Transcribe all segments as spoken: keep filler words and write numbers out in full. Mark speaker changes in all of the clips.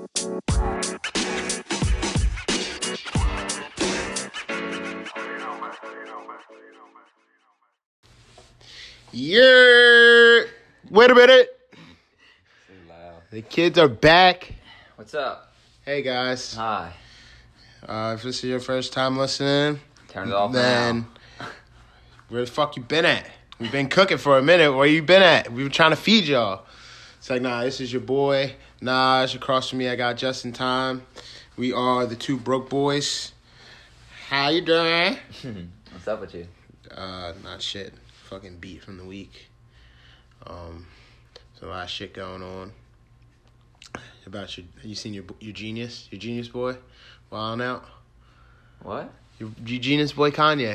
Speaker 1: Yeah. Wait a minute. The kids are back.
Speaker 2: What's up?
Speaker 1: Hey guys.
Speaker 2: Hi.
Speaker 1: Uh, if this is your first time listening,
Speaker 2: Turn it off
Speaker 1: then
Speaker 2: now.
Speaker 1: Where the fuck you been at? We've been cooking for a minute. Where you been at? We were trying to feed y'all. It's like, nah, this is your boy Naj. Across from me, I got Just in Time. We are the two broke boys. How you doing?
Speaker 2: What's up with you?
Speaker 1: Uh, not shit. Fucking beat from the week. Um, there's a lot of shit going on. About your, you seen your your genius, your genius boy, wilding out?
Speaker 2: What?
Speaker 1: Your, your genius boy Kanye.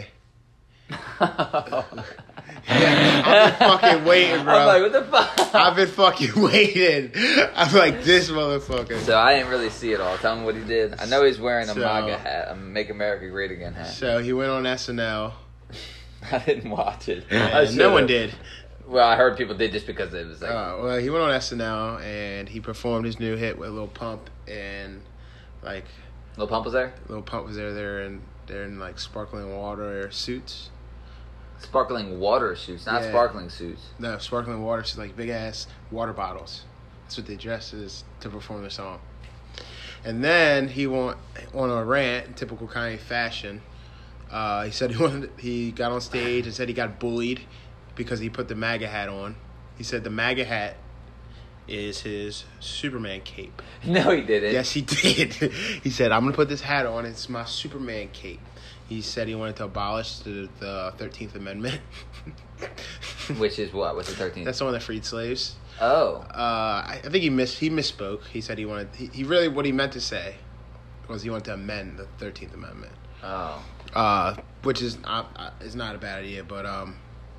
Speaker 1: I've been fucking waiting, bro.
Speaker 2: I'm like, what the fuck?
Speaker 1: I've been fucking waiting. I'm like, this motherfucker.
Speaker 2: So I didn't really see it all. Tell me what he did. I know he's wearing a
Speaker 1: So-
Speaker 2: MAGA hat, a Make America Great Again hat.
Speaker 1: So he went on S N L.
Speaker 2: I didn't watch it. I
Speaker 1: And no one
Speaker 2: should've.
Speaker 1: did.
Speaker 2: Well, I heard people did just because it was like.
Speaker 1: Uh, well, he went on S N L and he performed his new hit with Lil Pump and like
Speaker 2: Lil Pump was there?
Speaker 1: Lil Pump was there. They're in they're in like sparkling water suits.
Speaker 2: Sparkling water suits, not
Speaker 1: Yeah.
Speaker 2: sparkling suits.
Speaker 1: No, sparkling water suits, like big ass water bottles. That's what they dress as to perform their song. And then he went on a rant in typical Kanye fashion. Uh, he said he wanted, he got on stage and said he got bullied because he put the MAGA hat on. He said the MAGA hat is his Superman cape.
Speaker 2: No, he didn't.
Speaker 1: Yes, he did. He said, I'm going to put this hat on. It's my Superman cape. He said he wanted to abolish the, the thirteenth Amendment.
Speaker 2: Which is what? What's the thirteenth?
Speaker 1: That's the one that freed slaves.
Speaker 2: Oh.
Speaker 1: Uh, I, I think he miss he misspoke. He said he wanted, he, he really, what he meant to say was he wanted to amend the thirteenth Amendment.
Speaker 2: Oh.
Speaker 1: Uh, which is not, uh, is not a bad idea, but, um,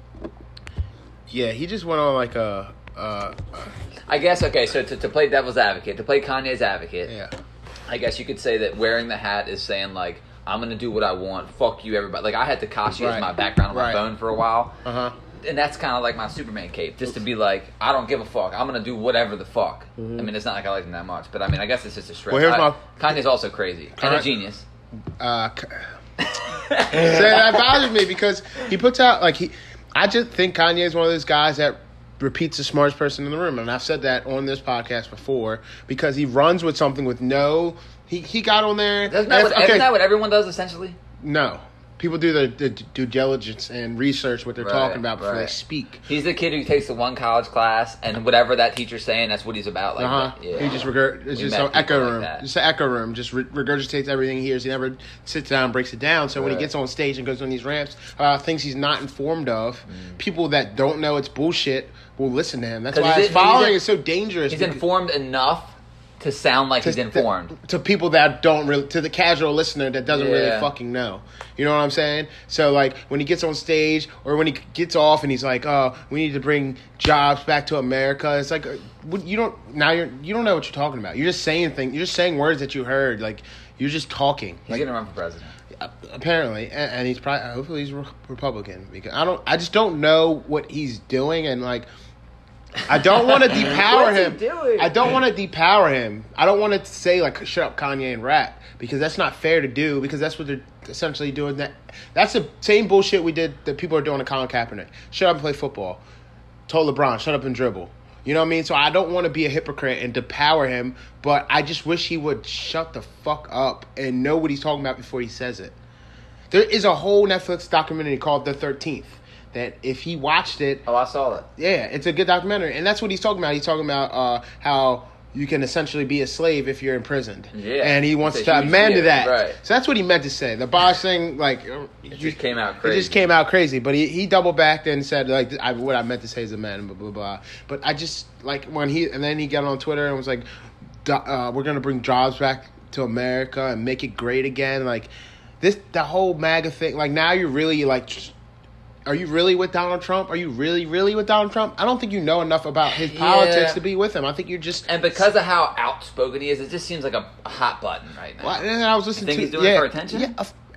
Speaker 1: yeah, he just went on like a, uh,
Speaker 2: I guess, okay, so to, to play devil's advocate, to play Kanye's advocate,
Speaker 1: yeah.
Speaker 2: I guess you could say that wearing the hat is saying, like, I'm going to do what I want. Fuck you, everybody. Like, I had Tekashi
Speaker 1: Right.
Speaker 2: as my background on my
Speaker 1: Right.
Speaker 2: phone for a while.
Speaker 1: Uh-huh.
Speaker 2: And that's kind of like my Superman cape. Just to be like, I don't give a fuck. I'm going to do whatever the fuck.
Speaker 1: Mm-hmm.
Speaker 2: I mean, it's not like I like him that much. But, I mean, I guess it's just a stretch.
Speaker 1: Well, here's
Speaker 2: I,
Speaker 1: my-
Speaker 2: Kanye's also crazy. And a
Speaker 1: Alright.
Speaker 2: genius.
Speaker 1: Uh, so that bothers me because he puts out like he. I just think Kanye is one of those guys that repeats the smartest person in the room, and I've said that on this podcast before because he runs with something with no. He he got on there.
Speaker 2: Isn't that, what,
Speaker 1: okay,
Speaker 2: isn't that what everyone does, essentially?
Speaker 1: no. People do the, the due diligence and research what they're
Speaker 2: Right,
Speaker 1: talking about before they
Speaker 2: right.
Speaker 1: speak.
Speaker 2: He's the kid who takes the one college class, and whatever that teacher's saying, that's what he's about. Like,
Speaker 1: Uh huh.
Speaker 2: yeah.
Speaker 1: He just regurg- It's
Speaker 2: We
Speaker 1: just
Speaker 2: met
Speaker 1: an echo
Speaker 2: people like
Speaker 1: room.
Speaker 2: that.
Speaker 1: Just an echo room. Just re- regurgitates everything he hears. He never sits down and breaks it down. So when he
Speaker 2: Right.
Speaker 1: gets on stage and goes on these ramps about things he's not informed of,
Speaker 2: Mm.
Speaker 1: people that don't know it's bullshit will listen to him. That's
Speaker 2: 'Cause
Speaker 1: why
Speaker 2: he's
Speaker 1: his
Speaker 2: in- he's
Speaker 1: following
Speaker 2: in-
Speaker 1: is so dangerous.
Speaker 2: He's
Speaker 1: because-
Speaker 2: informed enough to sound like
Speaker 1: to,
Speaker 2: he's informed.
Speaker 1: to people that don't really, to the casual listener that doesn't really
Speaker 2: Yeah.
Speaker 1: fucking know. You know what I'm saying? So like when he gets on stage or when he gets off and he's like, "Oh, we need to bring jobs back to America." It's like, uh, what- you don't now you're you don't know what you're talking about. You're just saying things. You're just saying words that you heard. Like you're just talking.
Speaker 2: He's
Speaker 1: Like
Speaker 2: gonna run for president.
Speaker 1: apparently, and, and he's probably hopefully he's re- Republican because I don't I just don't know what he's doing and like. I don't want to depower
Speaker 2: What's he
Speaker 1: him.
Speaker 2: doing?
Speaker 1: I don't want to depower him. I don't want to say like shut up Kanye and rap because that's not fair to do because that's what they're essentially doing. That that's the same bullshit we did that people are doing to Colin Kaepernick. Shut up and play football. Told LeBron shut up and dribble. You know what I mean? So I don't want to be a hypocrite and depower him, but I just wish he would shut the fuck up and know what he's talking about before he says it. There is a whole Netflix documentary called The thirteenth. That if he watched it,
Speaker 2: Oh, I saw that.
Speaker 1: yeah, it's a good documentary, and that's what he's talking about. He's talking about uh, how you can essentially be a slave if you're imprisoned,
Speaker 2: Yeah.
Speaker 1: and he wants
Speaker 2: It's a
Speaker 1: to
Speaker 2: huge
Speaker 1: amend
Speaker 2: deal,
Speaker 1: that.
Speaker 2: right.
Speaker 1: So that's what he meant to say. The boss thing, like,
Speaker 2: It just came out
Speaker 1: it
Speaker 2: crazy.
Speaker 1: just came out crazy. But he, he double backed and said like, I, what I meant to say is amend, blah blah blah. But I just like when he and then he got on Twitter and was like, uh, we're gonna bring jobs back to America and make it great again. Like this, the whole MAGA thing. Like now you're really like. Are you really with Donald Trump? Are you really, really with Donald Trump? I don't think you know enough about his politics
Speaker 2: Yeah.
Speaker 1: to be with him. I think you're just...
Speaker 2: And because of how outspoken he is, it just seems like a, a hot button right now.
Speaker 1: Well, and I was listening
Speaker 2: You think
Speaker 1: to...
Speaker 2: he's doing
Speaker 1: yeah,
Speaker 2: it for attention?
Speaker 1: Yeah, of-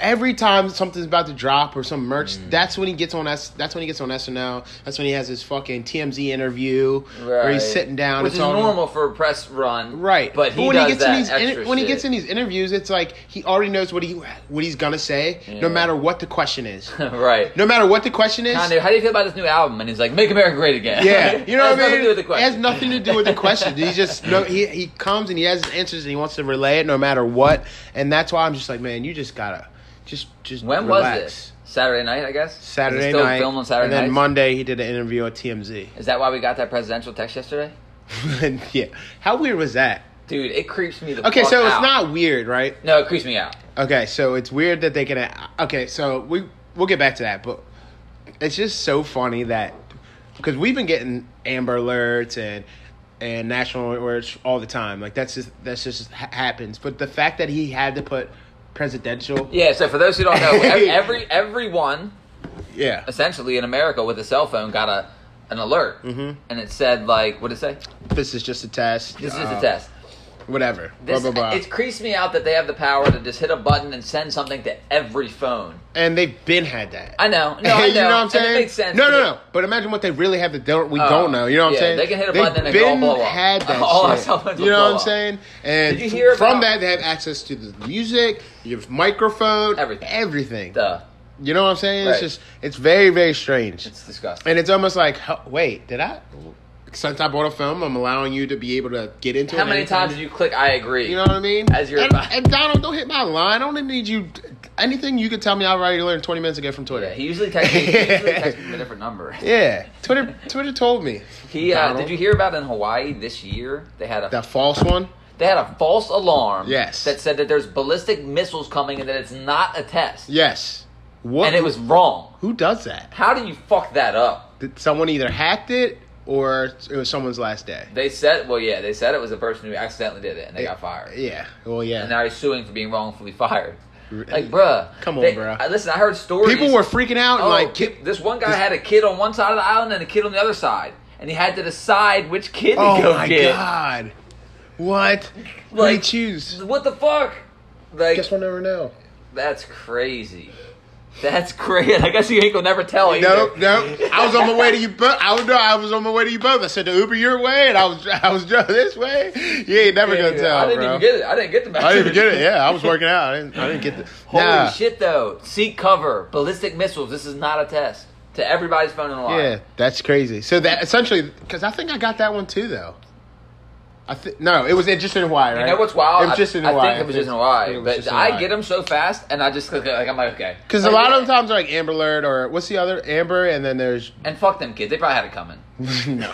Speaker 1: every time something's about to drop or some merch, mm. that's when he gets on S. That's when he gets on S N L. That's when he has his fucking T M Z interview right. where he's sitting down,
Speaker 2: which is
Speaker 1: all,
Speaker 2: normal for a press run,
Speaker 1: right?
Speaker 2: But, he
Speaker 1: but when
Speaker 2: does
Speaker 1: he gets
Speaker 2: that
Speaker 1: in these
Speaker 2: extra
Speaker 1: in, when
Speaker 2: shit.
Speaker 1: he gets in these interviews, it's like he already knows what he what he's gonna say, yeah. no matter what the question is.
Speaker 2: Right.
Speaker 1: No matter what the question is.
Speaker 2: Kanye, how do you feel about this new album? And he's like, "Make America Great Again."
Speaker 1: Yeah, you know what I mean.
Speaker 2: It
Speaker 1: has nothing to do with the question. He just no, he he comes and he has his answers and he wants to relay it no matter what, and that's why I'm just like, man, you just gotta just just.
Speaker 2: When
Speaker 1: relax.
Speaker 2: was this? Saturday night, I guess.
Speaker 1: Saturday
Speaker 2: still
Speaker 1: night.
Speaker 2: Filmed on Saturday
Speaker 1: and then
Speaker 2: nights?
Speaker 1: Monday he did an interview at T M Z.
Speaker 2: Is that why we got that presidential text yesterday?
Speaker 1: Yeah. How weird was that?
Speaker 2: Dude, it creeps me the
Speaker 1: okay,
Speaker 2: fuck
Speaker 1: so it's
Speaker 2: out.
Speaker 1: not weird, right?
Speaker 2: No, it creeps me out.
Speaker 1: Okay, so it's weird that they can. Okay, so we we'll get back to that, but it's just so funny that because we've been getting Amber Alerts and and national alerts all the time. Like that's just that's just ha- happens. But the fact that he had to put presidential.
Speaker 2: Yeah. So for those who don't know, every, every everyone,
Speaker 1: yeah,
Speaker 2: essentially in America with a cell phone got a an alert,
Speaker 1: mm-hmm.
Speaker 2: and it said like, what did it say?
Speaker 1: This is just a test.
Speaker 2: This
Speaker 1: uh,
Speaker 2: is a test.
Speaker 1: Whatever.
Speaker 2: This,
Speaker 1: blah, blah, blah.
Speaker 2: It creeps me out that they have the power to just hit a button and send something to every phone.
Speaker 1: And they've been had that.
Speaker 2: I know. No, I know.
Speaker 1: You know what I'm saying?
Speaker 2: And it makes sense.
Speaker 1: No, no, no. But imagine what they really have that don't, we
Speaker 2: oh,
Speaker 1: don't know. You know what
Speaker 2: yeah,
Speaker 1: I'm saying?
Speaker 2: They can hit a
Speaker 1: they've
Speaker 2: button and it all blow up.
Speaker 1: had that
Speaker 2: all our
Speaker 1: shit.
Speaker 2: cell phones
Speaker 1: You
Speaker 2: will
Speaker 1: know
Speaker 2: blow
Speaker 1: what I'm
Speaker 2: up.
Speaker 1: saying? And
Speaker 2: Did you hear
Speaker 1: from
Speaker 2: about-
Speaker 1: that, they have access to the music, your microphone,
Speaker 2: everything.
Speaker 1: Everything.
Speaker 2: Duh.
Speaker 1: You know what I'm saying?
Speaker 2: Right.
Speaker 1: It's just, it's very, very strange.
Speaker 2: It's disgusting.
Speaker 1: And it's almost like, huh, wait, did I? Since I bought a film, I'm allowing you to be able to get into
Speaker 2: How
Speaker 1: it.
Speaker 2: many
Speaker 1: anytime.
Speaker 2: times did you click I agree?
Speaker 1: You know what I mean?
Speaker 2: As your
Speaker 1: and, and Donald, don't hit my line. I don't need you. Anything you could tell me, I already learned twenty minutes ago from Twitter.
Speaker 2: Yeah, he usually texts me, he usually texts me from a different number.
Speaker 1: Yeah, Twitter. Twitter told me.
Speaker 2: He uh, did you hear about in Hawaii this year? They had a
Speaker 1: that false one.
Speaker 2: They had a false alarm.
Speaker 1: Yes.
Speaker 2: That said that there's ballistic missiles coming and that it's not a test.
Speaker 1: Yes. What?
Speaker 2: And it was wrong.
Speaker 1: Who does that?
Speaker 2: How do you fuck that up?
Speaker 1: Did someone either hacked it or it was someone's last day?
Speaker 2: They said, well, yeah, they said it was a person who accidentally did it and they got fired.
Speaker 1: Yeah. Well, yeah.
Speaker 2: And now he's suing for being wrongfully fired. Like, bruh.
Speaker 1: Come on,
Speaker 2: they,
Speaker 1: bruh.
Speaker 2: I, listen, I heard stories.
Speaker 1: People were freaking out and
Speaker 2: oh,
Speaker 1: like,
Speaker 2: kid, this one guy had a kid on one side of the island and a kid on the other side, and he had to decide which kid
Speaker 1: oh
Speaker 2: to go
Speaker 1: my
Speaker 2: get.
Speaker 1: God. What? What
Speaker 2: Like,
Speaker 1: do you choose?
Speaker 2: What the fuck? Like,
Speaker 1: Guess we'll never know.
Speaker 2: That's crazy. That's crazy. I guess you ain't gonna never tell either.
Speaker 1: Nope, nope. I was on my way to you both. I was no, I was on my way to you both. I said the Uber your way, and I was I was driving this way. You ain't never
Speaker 2: Yeah,
Speaker 1: gonna
Speaker 2: yeah.
Speaker 1: tell,
Speaker 2: I didn't
Speaker 1: bro.
Speaker 2: even get it. I didn't get the message.
Speaker 1: I didn't even get it. Yeah, I was working out. I didn't. I didn't get the.
Speaker 2: Holy
Speaker 1: nah.
Speaker 2: shit, though! Seek cover. Ballistic missiles. This is not a test to everybody's phone in the line.
Speaker 1: Yeah, that's crazy. So that essentially, because I think I got that one too, though. I think no, it was just in Hawaii, right?
Speaker 2: You know what's wild?
Speaker 1: It was just in
Speaker 2: I,
Speaker 1: Hawaii.
Speaker 2: I think it was just in Hawaii,
Speaker 1: was
Speaker 2: but
Speaker 1: just in
Speaker 2: I
Speaker 1: Hawaii.
Speaker 2: get them so fast, and I just click it, like I'm like okay.
Speaker 1: Because
Speaker 2: Like,
Speaker 1: a lot of the times they're like Amber Alert or what's the other Amber, and then there's
Speaker 2: and fuck them kids. They probably had it coming.
Speaker 1: no.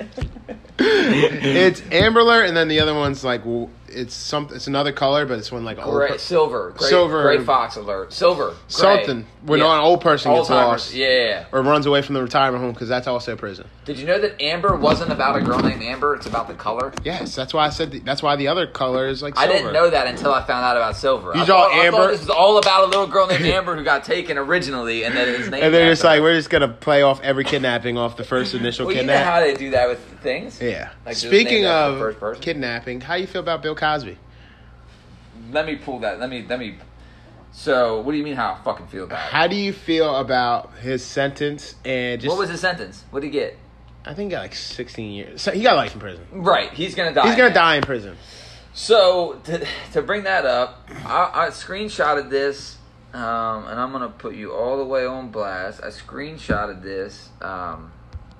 Speaker 1: It's Amber Alert, and then the other one's like well, it's some it's another color, but it's one like old
Speaker 2: Gray,
Speaker 1: per-
Speaker 2: silver, gray,
Speaker 1: Silver.
Speaker 2: gray fox alert, silver, gray.
Speaker 1: something when
Speaker 2: Yeah.
Speaker 1: an old person gets
Speaker 2: Alzheimer's.
Speaker 1: lost
Speaker 2: Yeah, yeah, yeah.
Speaker 1: or runs away from the retirement home because that's also prison.
Speaker 2: Did you know that Amber wasn't about a girl named Amber? It's about the color.
Speaker 1: Yes, that's why I said the, that's why the other color is like
Speaker 2: I
Speaker 1: silver.
Speaker 2: didn't know that until I found out about silver.
Speaker 1: You
Speaker 2: I
Speaker 1: saw
Speaker 2: thought, I thought
Speaker 1: Amber?
Speaker 2: this was all about a little girl named Amber who got taken originally, and then his name.
Speaker 1: And they're just like, we're just gonna play off every kidnapping off the first initial
Speaker 2: well, you know
Speaker 1: kidnap.
Speaker 2: how they do that with things.
Speaker 1: Yeah.
Speaker 2: Like, just
Speaker 1: Speaking
Speaker 2: name that for
Speaker 1: of
Speaker 2: first person?
Speaker 1: kidnapping, how you feel about Bill Cosby?
Speaker 2: Let me pull that. Let me. Let me. So, what do you mean? How I fucking feel about it?
Speaker 1: How do you feel about his sentence and just?
Speaker 2: What was his sentence? What did he get?
Speaker 1: I think he got like sixteen years. So he got life in prison.
Speaker 2: Right, he's gonna die.
Speaker 1: He's gonna
Speaker 2: man.
Speaker 1: die in prison.
Speaker 2: So to to bring that up, I, I screenshotted this, um, and I'm gonna put you all the way on blast. I screenshotted this um,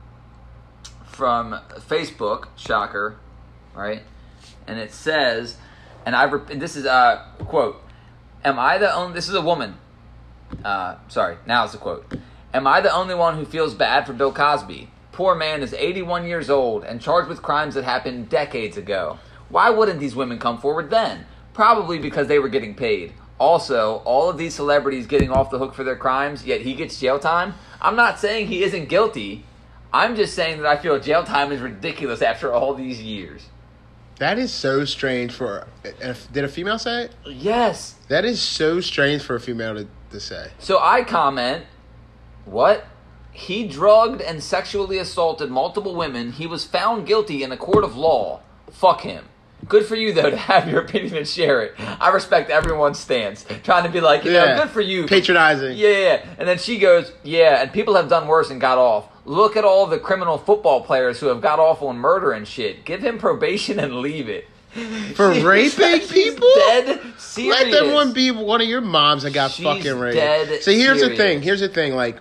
Speaker 2: from Facebook. Shocker, right? And it says, and I rep- and this is a quote. Am I the only? This is a woman. Uh, sorry, now it's a quote. Am I the only one who feels bad for Bill Cosby? Poor man is eighty-one years old and charged with crimes that happened decades ago. Why wouldn't these women come forward then? Probably because they were getting paid. Also, all of these celebrities getting off the hook for their crimes, yet he gets jail time? I'm not saying he isn't guilty. I'm just saying that I feel jail time is ridiculous after all these years.
Speaker 1: That is so strange for. If, did a female say it?
Speaker 2: Yes.
Speaker 1: That is so strange for a female to, to say.
Speaker 2: So I comment, what? He drugged and sexually assaulted multiple women. He was found guilty in a court of law. Fuck him. good for you though to have your opinion and share it. I respect everyone's stance. Trying to be like, you
Speaker 1: Yeah.
Speaker 2: know, good for you.
Speaker 1: Patronizing.
Speaker 2: Yeah, yeah. And then she goes, yeah, and people have done worse and got off. Look at all the criminal football players who have got off on murder and shit. Give him probation and leave it.
Speaker 1: For
Speaker 2: She-
Speaker 1: raping
Speaker 2: she's
Speaker 1: people?
Speaker 2: Dead serious.
Speaker 1: Let that one be one of your moms that got
Speaker 2: She's
Speaker 1: fucking raped.
Speaker 2: dead
Speaker 1: So here's the
Speaker 2: serious.
Speaker 1: thing. Here's the thing. Like,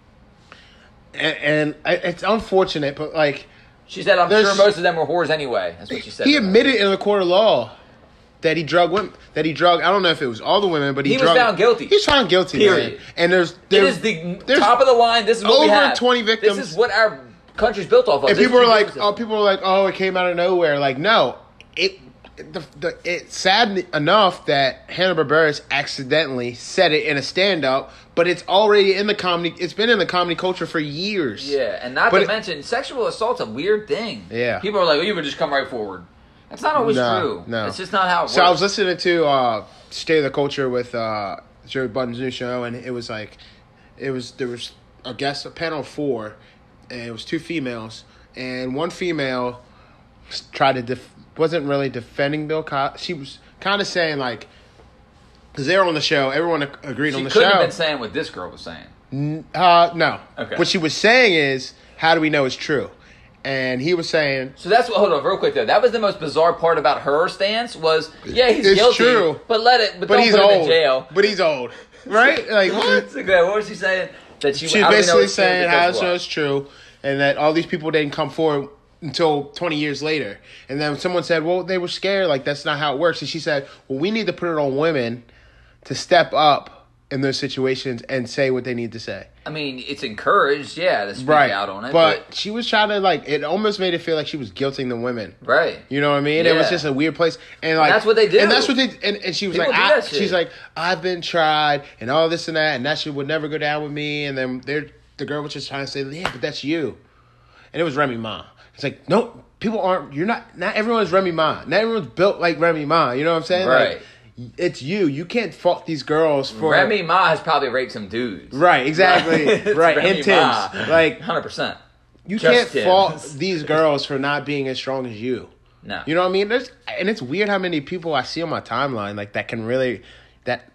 Speaker 1: and, and I, it's unfortunate, but like,
Speaker 2: She said, I'm
Speaker 1: There's-
Speaker 2: sure most of them were whores anyway. That's what she said.
Speaker 1: he admitted in the court of law that he drug women. That he drug. I don't know if it was all the women, but he,
Speaker 2: He was
Speaker 1: drug,
Speaker 2: found guilty.
Speaker 1: He's found guilty.
Speaker 2: Period.
Speaker 1: Man. And there's,
Speaker 2: It
Speaker 1: there's
Speaker 2: is the
Speaker 1: there's
Speaker 2: top of the line. This is what we
Speaker 1: over
Speaker 2: have.
Speaker 1: twenty victims.
Speaker 2: This is what our country's built off of.
Speaker 1: And
Speaker 2: This
Speaker 1: people
Speaker 2: is
Speaker 1: are like,
Speaker 2: the-
Speaker 1: oh, people are like, oh, it came out of nowhere. Like, no, it. The, the, it's sad enough that Hanna-Barbera accidentally said it in a stand-up, but it's already in the comedy. It's been in the comedy culture for years.
Speaker 2: Yeah, and not
Speaker 1: But
Speaker 2: to
Speaker 1: it-
Speaker 2: mention, sexual assault's a weird thing.
Speaker 1: Yeah.
Speaker 2: People are like, oh, you would just come right forward. That's not always
Speaker 1: No,
Speaker 2: true.
Speaker 1: no.
Speaker 2: It's just not how it
Speaker 1: So I was
Speaker 2: works.
Speaker 1: listening to uh, State of the Culture with uh, Joe Budden's new show, and it was like, it was there was a guest, a panel of four, and it was two females, and one female s- tried to def- wasn't really defending Bill Cosby. She was kind of saying like, because they were on the show, everyone ag- agreed
Speaker 2: She
Speaker 1: on the
Speaker 2: couldn't
Speaker 1: show.
Speaker 2: have been saying what this girl was saying.
Speaker 1: N- uh, no.
Speaker 2: Okay.
Speaker 1: What she was saying is, how do we know it's true? And he was saying,
Speaker 2: So that's what. Hold on, real quick though. That was the most bizarre part about her stance. Was yeah, he's
Speaker 1: It's
Speaker 2: guilty,
Speaker 1: true.
Speaker 2: but let it. But,
Speaker 1: but
Speaker 2: don't
Speaker 1: he's
Speaker 2: put him
Speaker 1: old.
Speaker 2: in jail.
Speaker 1: But he's old, right? Like what?
Speaker 2: It's okay. What was she saying? That she.
Speaker 1: She's
Speaker 2: how do we know
Speaker 1: basically
Speaker 2: it's true
Speaker 1: saying how
Speaker 2: because
Speaker 1: this
Speaker 2: what?
Speaker 1: is true, and that all these people didn't come forward until twenty years later. And then someone said, well, they were scared. Like, that's not how it works. And she said, well, we need to put it on women to step up in those situations and say what they need to say.
Speaker 2: I mean, it's encouraged, yeah, to speak
Speaker 1: Right.
Speaker 2: out on it.
Speaker 1: But,
Speaker 2: But,
Speaker 1: she was trying to, like, it almost made it feel like she was guilting the women.
Speaker 2: right.
Speaker 1: You know what I mean? It was
Speaker 2: Yeah.
Speaker 1: just a weird place, and like
Speaker 2: that's what they do.
Speaker 1: And that's what they. And, and she was
Speaker 2: People
Speaker 1: like,
Speaker 2: do
Speaker 1: I,
Speaker 2: that shit.
Speaker 1: she's like, I've been tried, and all this and that, and that shit would never go down with me. And then they're, the girl was just trying to say, yeah, but that's you. And it was Remy Ma. It's like, no, people aren't. You're not. Not everyone's Remy Ma. Not everyone's built like Remy Ma. You know what I'm saying?
Speaker 2: Right.
Speaker 1: Like, it's you. You can't fault these girls for
Speaker 2: Remy Ma has probably raped some dudes.
Speaker 1: Right. Exactly.
Speaker 2: It's
Speaker 1: right.
Speaker 2: Remy
Speaker 1: And Tim's
Speaker 2: Ma.
Speaker 1: like
Speaker 2: one hundred percent.
Speaker 1: you
Speaker 2: Just
Speaker 1: can't
Speaker 2: Tim's.
Speaker 1: fault these girls for not being as strong as you.
Speaker 2: No.
Speaker 1: You know what I mean? There's, and it's weird how many people I see on my timeline like that can really that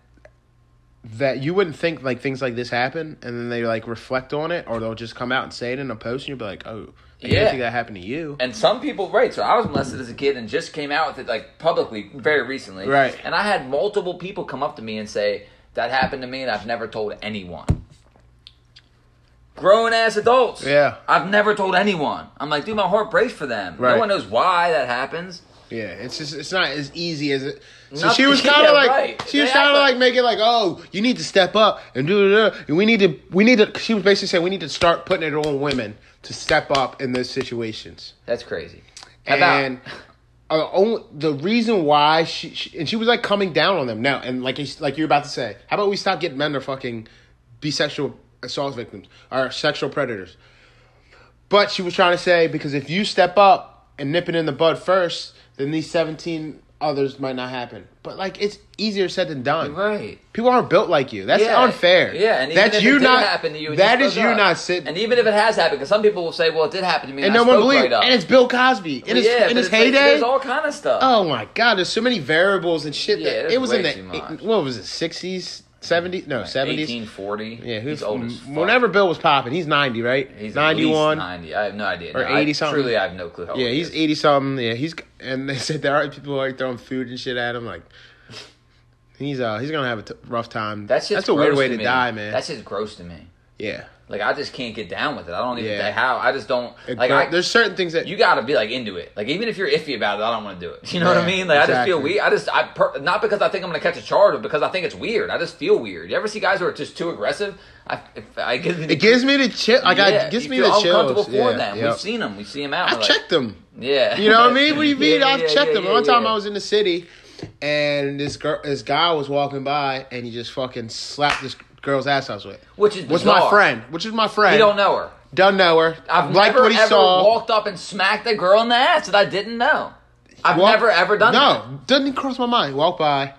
Speaker 1: that you wouldn't think like things like this happen, and then they like reflect on it, or they'll just come out and say it in a post, and you'll be like, oh, I
Speaker 2: Yeah.
Speaker 1: didn't think that happened to you.
Speaker 2: And some people, right, so I was molested as a kid and just came out with it, like, publicly very recently.
Speaker 1: Right.
Speaker 2: And I had multiple people come up to me and say, that happened to me and I've never told anyone. Grown-ass adults.
Speaker 1: Yeah.
Speaker 2: I've never told anyone. I'm like, dude, my heart breaks for them.
Speaker 1: Right.
Speaker 2: No one knows why that happens.
Speaker 1: Yeah, it's just it's not as easy as it. So
Speaker 2: Not-
Speaker 1: she was
Speaker 2: yeah,
Speaker 1: kind of like
Speaker 2: right.
Speaker 1: she was
Speaker 2: They
Speaker 1: trying
Speaker 2: act
Speaker 1: to
Speaker 2: like-
Speaker 1: like make it like, oh, you need to step up and do it, and we need to we need to. She was basically saying we need to start putting it on women to step up in those situations.
Speaker 2: That's crazy. How about-
Speaker 1: And uh, only, the reason why she, she and she was like coming down on them now, and like you- like you're about to say, how about we stop getting men to fucking be sexual assault victims or sexual predators? But she was trying to say, because if you step up and nip it in the bud first, then these seventeen others might not happen. But like, it's easier said than done.
Speaker 2: Right.
Speaker 1: People aren't built like you. That's
Speaker 2: Yeah.
Speaker 1: unfair.
Speaker 2: Yeah, and even
Speaker 1: that's
Speaker 2: if
Speaker 1: you
Speaker 2: it did
Speaker 1: not.
Speaker 2: happen to you, and
Speaker 1: that
Speaker 2: you
Speaker 1: is
Speaker 2: spoke
Speaker 1: you
Speaker 2: up.
Speaker 1: not sitting.
Speaker 2: And even if it has happened, because some people will say, well, it did happen to me, and,
Speaker 1: And
Speaker 2: I
Speaker 1: no one
Speaker 2: spoke
Speaker 1: believes.
Speaker 2: right up.
Speaker 1: And it's Bill Cosby in his
Speaker 2: yeah,
Speaker 1: in
Speaker 2: but
Speaker 1: his
Speaker 2: it's like,
Speaker 1: heyday.
Speaker 2: there's all kind of stuff.
Speaker 1: Oh my God! There's so many variables and shit.
Speaker 2: Yeah,
Speaker 1: that,
Speaker 2: there's
Speaker 1: it was in
Speaker 2: way
Speaker 1: the
Speaker 2: too much.
Speaker 1: what was it? Sixties, seventies? No, seventies.
Speaker 2: eighteen forty.
Speaker 1: Yeah,
Speaker 2: He's old as fuck.
Speaker 1: Whenever Bill was popping, he's ninety, right?
Speaker 2: He's
Speaker 1: ninety-one.
Speaker 2: at least ninety. I have no idea.
Speaker 1: Or
Speaker 2: No, I-
Speaker 1: eighty something.
Speaker 2: Truly, I have no clue how old
Speaker 1: Yeah,
Speaker 2: he
Speaker 1: he's
Speaker 2: is.
Speaker 1: eighty something. Yeah, he's and they said there are people like throwing food and shit at him. Like he's uh he's gonna have a t- rough time.
Speaker 2: That's just
Speaker 1: a weird
Speaker 2: gross
Speaker 1: way to,
Speaker 2: me.
Speaker 1: die, man.
Speaker 2: That's just gross to me.
Speaker 1: yeah.
Speaker 2: Like I just can't get down with it. I don't even
Speaker 1: Yeah.
Speaker 2: how. I just don't
Speaker 1: It-
Speaker 2: like.
Speaker 1: but
Speaker 2: I,
Speaker 1: there's certain things that
Speaker 2: you got to be like into it. Like even if you're iffy about it, I don't want to do it. You know what I
Speaker 1: Yeah,
Speaker 2: mean? Like I just feel
Speaker 1: exactly.
Speaker 2: weird. I just I per, not because I think I'm gonna catch a charge, but because I think it's weird. I just feel weird. You ever see guys who are just too aggressive? I, if, I gives me the,
Speaker 1: it gives me the chill. Like I,
Speaker 2: yeah,
Speaker 1: it gives
Speaker 2: you
Speaker 1: me
Speaker 2: feel
Speaker 1: the
Speaker 2: uncomfortable
Speaker 1: chills.
Speaker 2: for
Speaker 1: Yeah,
Speaker 2: them.
Speaker 1: yep.
Speaker 2: We've seen them. We see them out.
Speaker 1: I've
Speaker 2: like,
Speaker 1: checked them.
Speaker 2: Yeah.
Speaker 1: You know what I mean? What do you mean?
Speaker 2: Yeah,
Speaker 1: I've
Speaker 2: yeah,
Speaker 1: checked
Speaker 2: yeah,
Speaker 1: them.
Speaker 2: yeah,
Speaker 1: One time
Speaker 2: yeah.
Speaker 1: I was in the city, and this girl, this guy was walking by, and he just fucking slapped this girl's ass I was with.
Speaker 2: Which is
Speaker 1: Was
Speaker 2: bizarre.
Speaker 1: my friend. Which is my friend.
Speaker 2: You don't know her.
Speaker 1: Don't know her.
Speaker 2: I've
Speaker 1: Liked
Speaker 2: never
Speaker 1: what he
Speaker 2: ever
Speaker 1: saw.
Speaker 2: walked up and smacked a girl in the ass that I didn't know. I've
Speaker 1: Walk-
Speaker 2: never ever done that.
Speaker 1: No, doesn't even cross my mind. Walk by,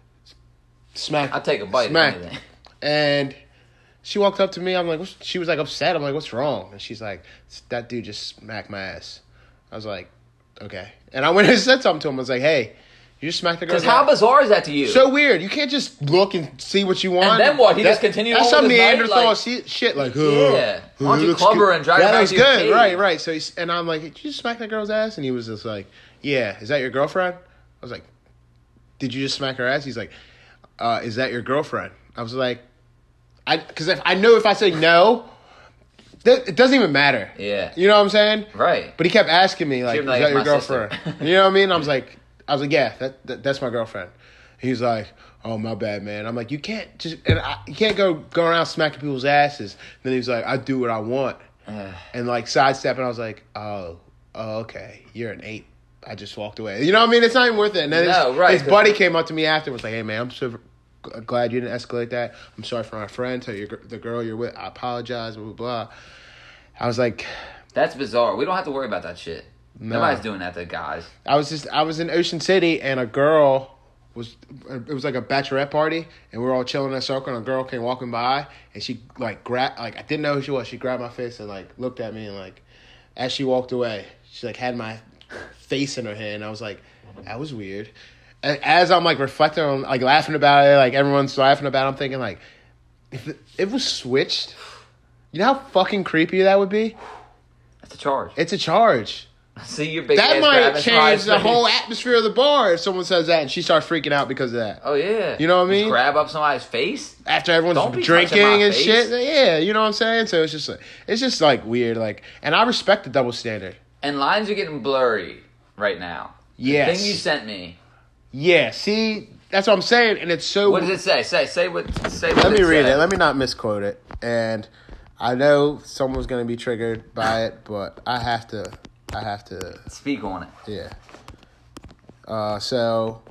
Speaker 1: smack.
Speaker 2: I'll take a bite
Speaker 1: Smack.
Speaker 2: of anything.
Speaker 1: And she walked up to me. I'm like, what's, she was like upset. I'm like, what's wrong? And she's like, that dude just smacked my ass. I was like, okay. And I went and said something to him. I was like, hey, you just smacked the girl's
Speaker 2: Because how
Speaker 1: ass.
Speaker 2: bizarre is that to you?
Speaker 1: So weird. You can't just look and see what you want.
Speaker 2: And then what? He
Speaker 1: That-
Speaker 2: just continued
Speaker 1: That's
Speaker 2: on
Speaker 1: some
Speaker 2: with his night,
Speaker 1: Neanderthal
Speaker 2: like-
Speaker 1: shit, shit. Like, uh,
Speaker 2: Yeah. Why don't
Speaker 1: uh,
Speaker 2: you
Speaker 1: looks
Speaker 2: club her
Speaker 1: good.
Speaker 2: and drag her
Speaker 1: That
Speaker 2: back
Speaker 1: looks
Speaker 2: to your
Speaker 1: good.
Speaker 2: cave?
Speaker 1: Right, right. So he's, and I'm like, did you just smack that girl's ass? And he was just like, yeah. Is that your girlfriend? I was like, did you just smack her ass? He's like, uh, is that your girlfriend? I was like, I because if I know if I say no, th- it doesn't even matter.
Speaker 2: Yeah.
Speaker 1: You know what I'm saying?
Speaker 2: Right.
Speaker 1: But he kept asking me like,
Speaker 2: She'd
Speaker 1: is
Speaker 2: be like,
Speaker 1: that your
Speaker 2: "It's my
Speaker 1: girlfriend?"
Speaker 2: sister.
Speaker 1: You know what I mean? I was like, I was like, yeah, that, that that's my girlfriend. He's like, oh, my bad, man. I'm like, you can't just and I, you can't go go around smacking people's asses. Then he was like, I do what I want, and like sidestepping. I was like, oh, oh, okay, you're an ape. I just walked away. You know what I mean? It's not even worth it. And then
Speaker 2: No,
Speaker 1: his,
Speaker 2: right,
Speaker 1: his
Speaker 2: 'cause-
Speaker 1: buddy came up to me after and was like, hey, man, I'm so g- glad you didn't escalate that. I'm sorry for my friend. Tell your, gr- the girl you're with, I apologize, blah, blah, blah. I was like,
Speaker 2: That's bizarre. We don't have to worry about that shit.
Speaker 1: No.
Speaker 2: Nobody's doing that to guys.
Speaker 1: I was just, I was in Ocean City and a girl was, it was like a bachelorette party and we were all chilling in a circle and a girl came walking by and she like grabbed, like I didn't know who she was. She grabbed my face and like looked at me and like, as she walked away, she like had my face in her hand. I was like, that was weird. And as I'm like reflecting on, like laughing about it, like everyone's laughing about it, I'm thinking like, if it, it was switched, you know how fucking creepy that would be?
Speaker 2: That's a charge.
Speaker 1: It's a charge.
Speaker 2: See your big
Speaker 1: That
Speaker 2: ass
Speaker 1: might
Speaker 2: grabbing
Speaker 1: change
Speaker 2: somebody's
Speaker 1: the
Speaker 2: face.
Speaker 1: whole atmosphere of the bar if someone says that and she starts freaking out because of that.
Speaker 2: Oh yeah.
Speaker 1: You know what I
Speaker 2: Just
Speaker 1: mean?
Speaker 2: grab up somebody's face.
Speaker 1: After everyone's
Speaker 2: Don't be
Speaker 1: drinking
Speaker 2: touching my
Speaker 1: and
Speaker 2: face.
Speaker 1: shit. Yeah, you know what I'm saying? So it's just like, it's just like weird. Like, and I respect the double standard.
Speaker 2: And lines are getting blurry right now.
Speaker 1: Yes.
Speaker 2: The thing you sent me.
Speaker 1: Yeah, see, that's what I'm saying. And it's so.
Speaker 2: What does it say? Say say what say what
Speaker 1: Let me read
Speaker 2: said.
Speaker 1: it. Let me not misquote it. And I know someone's going to be triggered by it, but I have to. I have to.
Speaker 2: Speak on it.
Speaker 1: Yeah. Uh, so,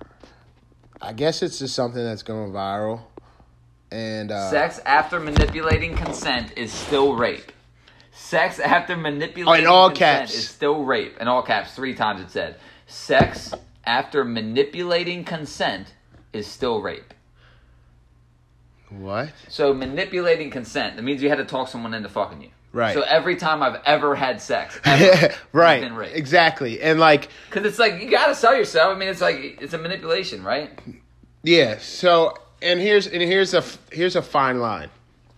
Speaker 1: I guess it's just something that's going viral. And uh,
Speaker 2: Sex after manipulating consent is still rape. Sex after manipulating
Speaker 1: Oh, in all
Speaker 2: consent
Speaker 1: caps.
Speaker 2: is still rape. In all caps, three times it said. Sex after manipulating consent is still rape.
Speaker 1: What?
Speaker 2: So manipulating consent, that means you had to talk someone into fucking you.
Speaker 1: Right.
Speaker 2: So every time I've ever had sex, ever,
Speaker 1: right.
Speaker 2: been rape.
Speaker 1: Exactly. And like,
Speaker 2: Because it's like, you gotta sell yourself. I mean, it's like, it's a manipulation, right?
Speaker 1: yeah. So, and here's and here's a here's a fine line.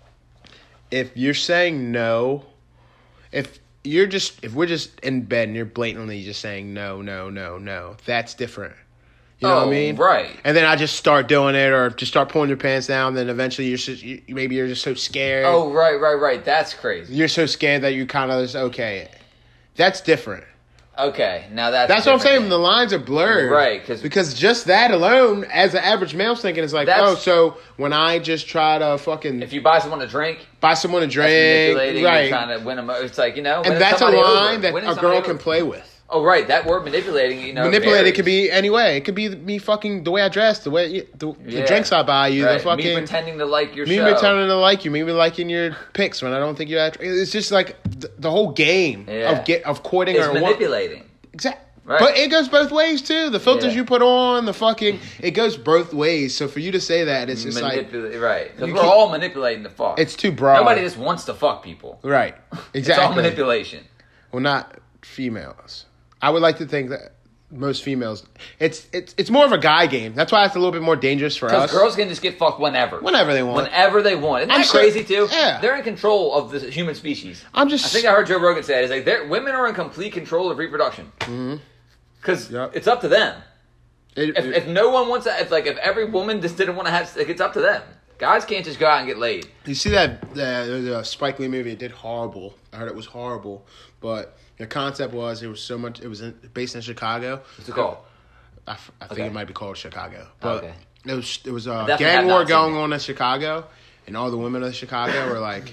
Speaker 1: If you're saying no, if you're just if we're just in bed and you're blatantly just saying no, no, no, no, that's different. You know
Speaker 2: oh,
Speaker 1: what I mean?
Speaker 2: right.
Speaker 1: And then I just start doing it, or just start pulling your pants down. Then eventually, you're just, you, maybe you're just so scared.
Speaker 2: Oh, right, right, right. That's crazy.
Speaker 1: You're so scared that you kind of just okay. That's different.
Speaker 2: Okay, now that's
Speaker 1: That's
Speaker 2: a
Speaker 1: what I'm
Speaker 2: different
Speaker 1: saying.
Speaker 2: thing.
Speaker 1: The lines are blurred,
Speaker 2: Right, 'cause-
Speaker 1: because just that alone, as an average male's thinking, is like,
Speaker 2: That's-
Speaker 1: oh, so when I just try to fucking
Speaker 2: If you buy someone a drink,
Speaker 1: buy someone a
Speaker 2: that's
Speaker 1: drink,
Speaker 2: manipulating. You're
Speaker 1: right?
Speaker 2: trying to win them. It's like, you know,
Speaker 1: And
Speaker 2: winning
Speaker 1: that's a
Speaker 2: somebody
Speaker 1: line
Speaker 2: over.
Speaker 1: that
Speaker 2: Winning
Speaker 1: a
Speaker 2: somebody
Speaker 1: girl
Speaker 2: over.
Speaker 1: can play with.
Speaker 2: Oh, right. That word manipulating, you know,
Speaker 1: Manipulated
Speaker 2: varies.
Speaker 1: could be any way. It could be me fucking the way I dress, the way the,
Speaker 2: Yeah.
Speaker 1: the drinks I buy you,
Speaker 2: Right.
Speaker 1: the fucking
Speaker 2: me pretending to like your
Speaker 1: me
Speaker 2: show.
Speaker 1: pretending to like you, maybe liking your pics when I don't think you. Act, it's just like the, the whole game
Speaker 2: Yeah.
Speaker 1: of get of courting
Speaker 2: It's
Speaker 1: or
Speaker 2: manipulating.
Speaker 1: Exactly.
Speaker 2: Right.
Speaker 1: But it goes both ways too. The filters
Speaker 2: Yeah.
Speaker 1: you put on, the fucking, it goes both ways. So for you to say that, it's just like,
Speaker 2: Manipula- right. Because
Speaker 1: you
Speaker 2: we're
Speaker 1: keep-
Speaker 2: all manipulating the fuck.
Speaker 1: it's too broad.
Speaker 2: Nobody just wants to fuck people.
Speaker 1: Right. Exactly.
Speaker 2: It's all manipulation.
Speaker 1: Well, not females. I would like to think that most females, it's it's it's more of a guy game. That's why it's a little bit more dangerous for
Speaker 2: Because
Speaker 1: us.
Speaker 2: girls can just get fucked whenever.
Speaker 1: Whenever they want.
Speaker 2: Whenever they want. Isn't
Speaker 1: I'm
Speaker 2: that
Speaker 1: sure-
Speaker 2: crazy too?
Speaker 1: yeah.
Speaker 2: They're in control of the human species.
Speaker 1: I'm just.
Speaker 2: I think I heard Joe Rogan say it. It's like they're, women are in complete control of reproduction. Because
Speaker 1: Mm-hmm. Yep.
Speaker 2: it's up to them.
Speaker 1: it,
Speaker 2: If,
Speaker 1: it-
Speaker 2: if no one wants to, if like if every woman just didn't want to have, like it's up to them. Guys can't just go out and get laid.
Speaker 1: you see that the, there's a Spike Lee movie. It did horrible. I heard it was horrible, but the concept was it was so much. It was in, based in Chicago.
Speaker 2: What's it called?
Speaker 1: I, f- I think
Speaker 2: Okay.
Speaker 1: it might be called Chicago. But
Speaker 2: Okay.
Speaker 1: it was it was a
Speaker 2: definitely
Speaker 1: gang
Speaker 2: have
Speaker 1: war
Speaker 2: not seen
Speaker 1: going
Speaker 2: it.
Speaker 1: on in Chicago, and all the women of Chicago were like,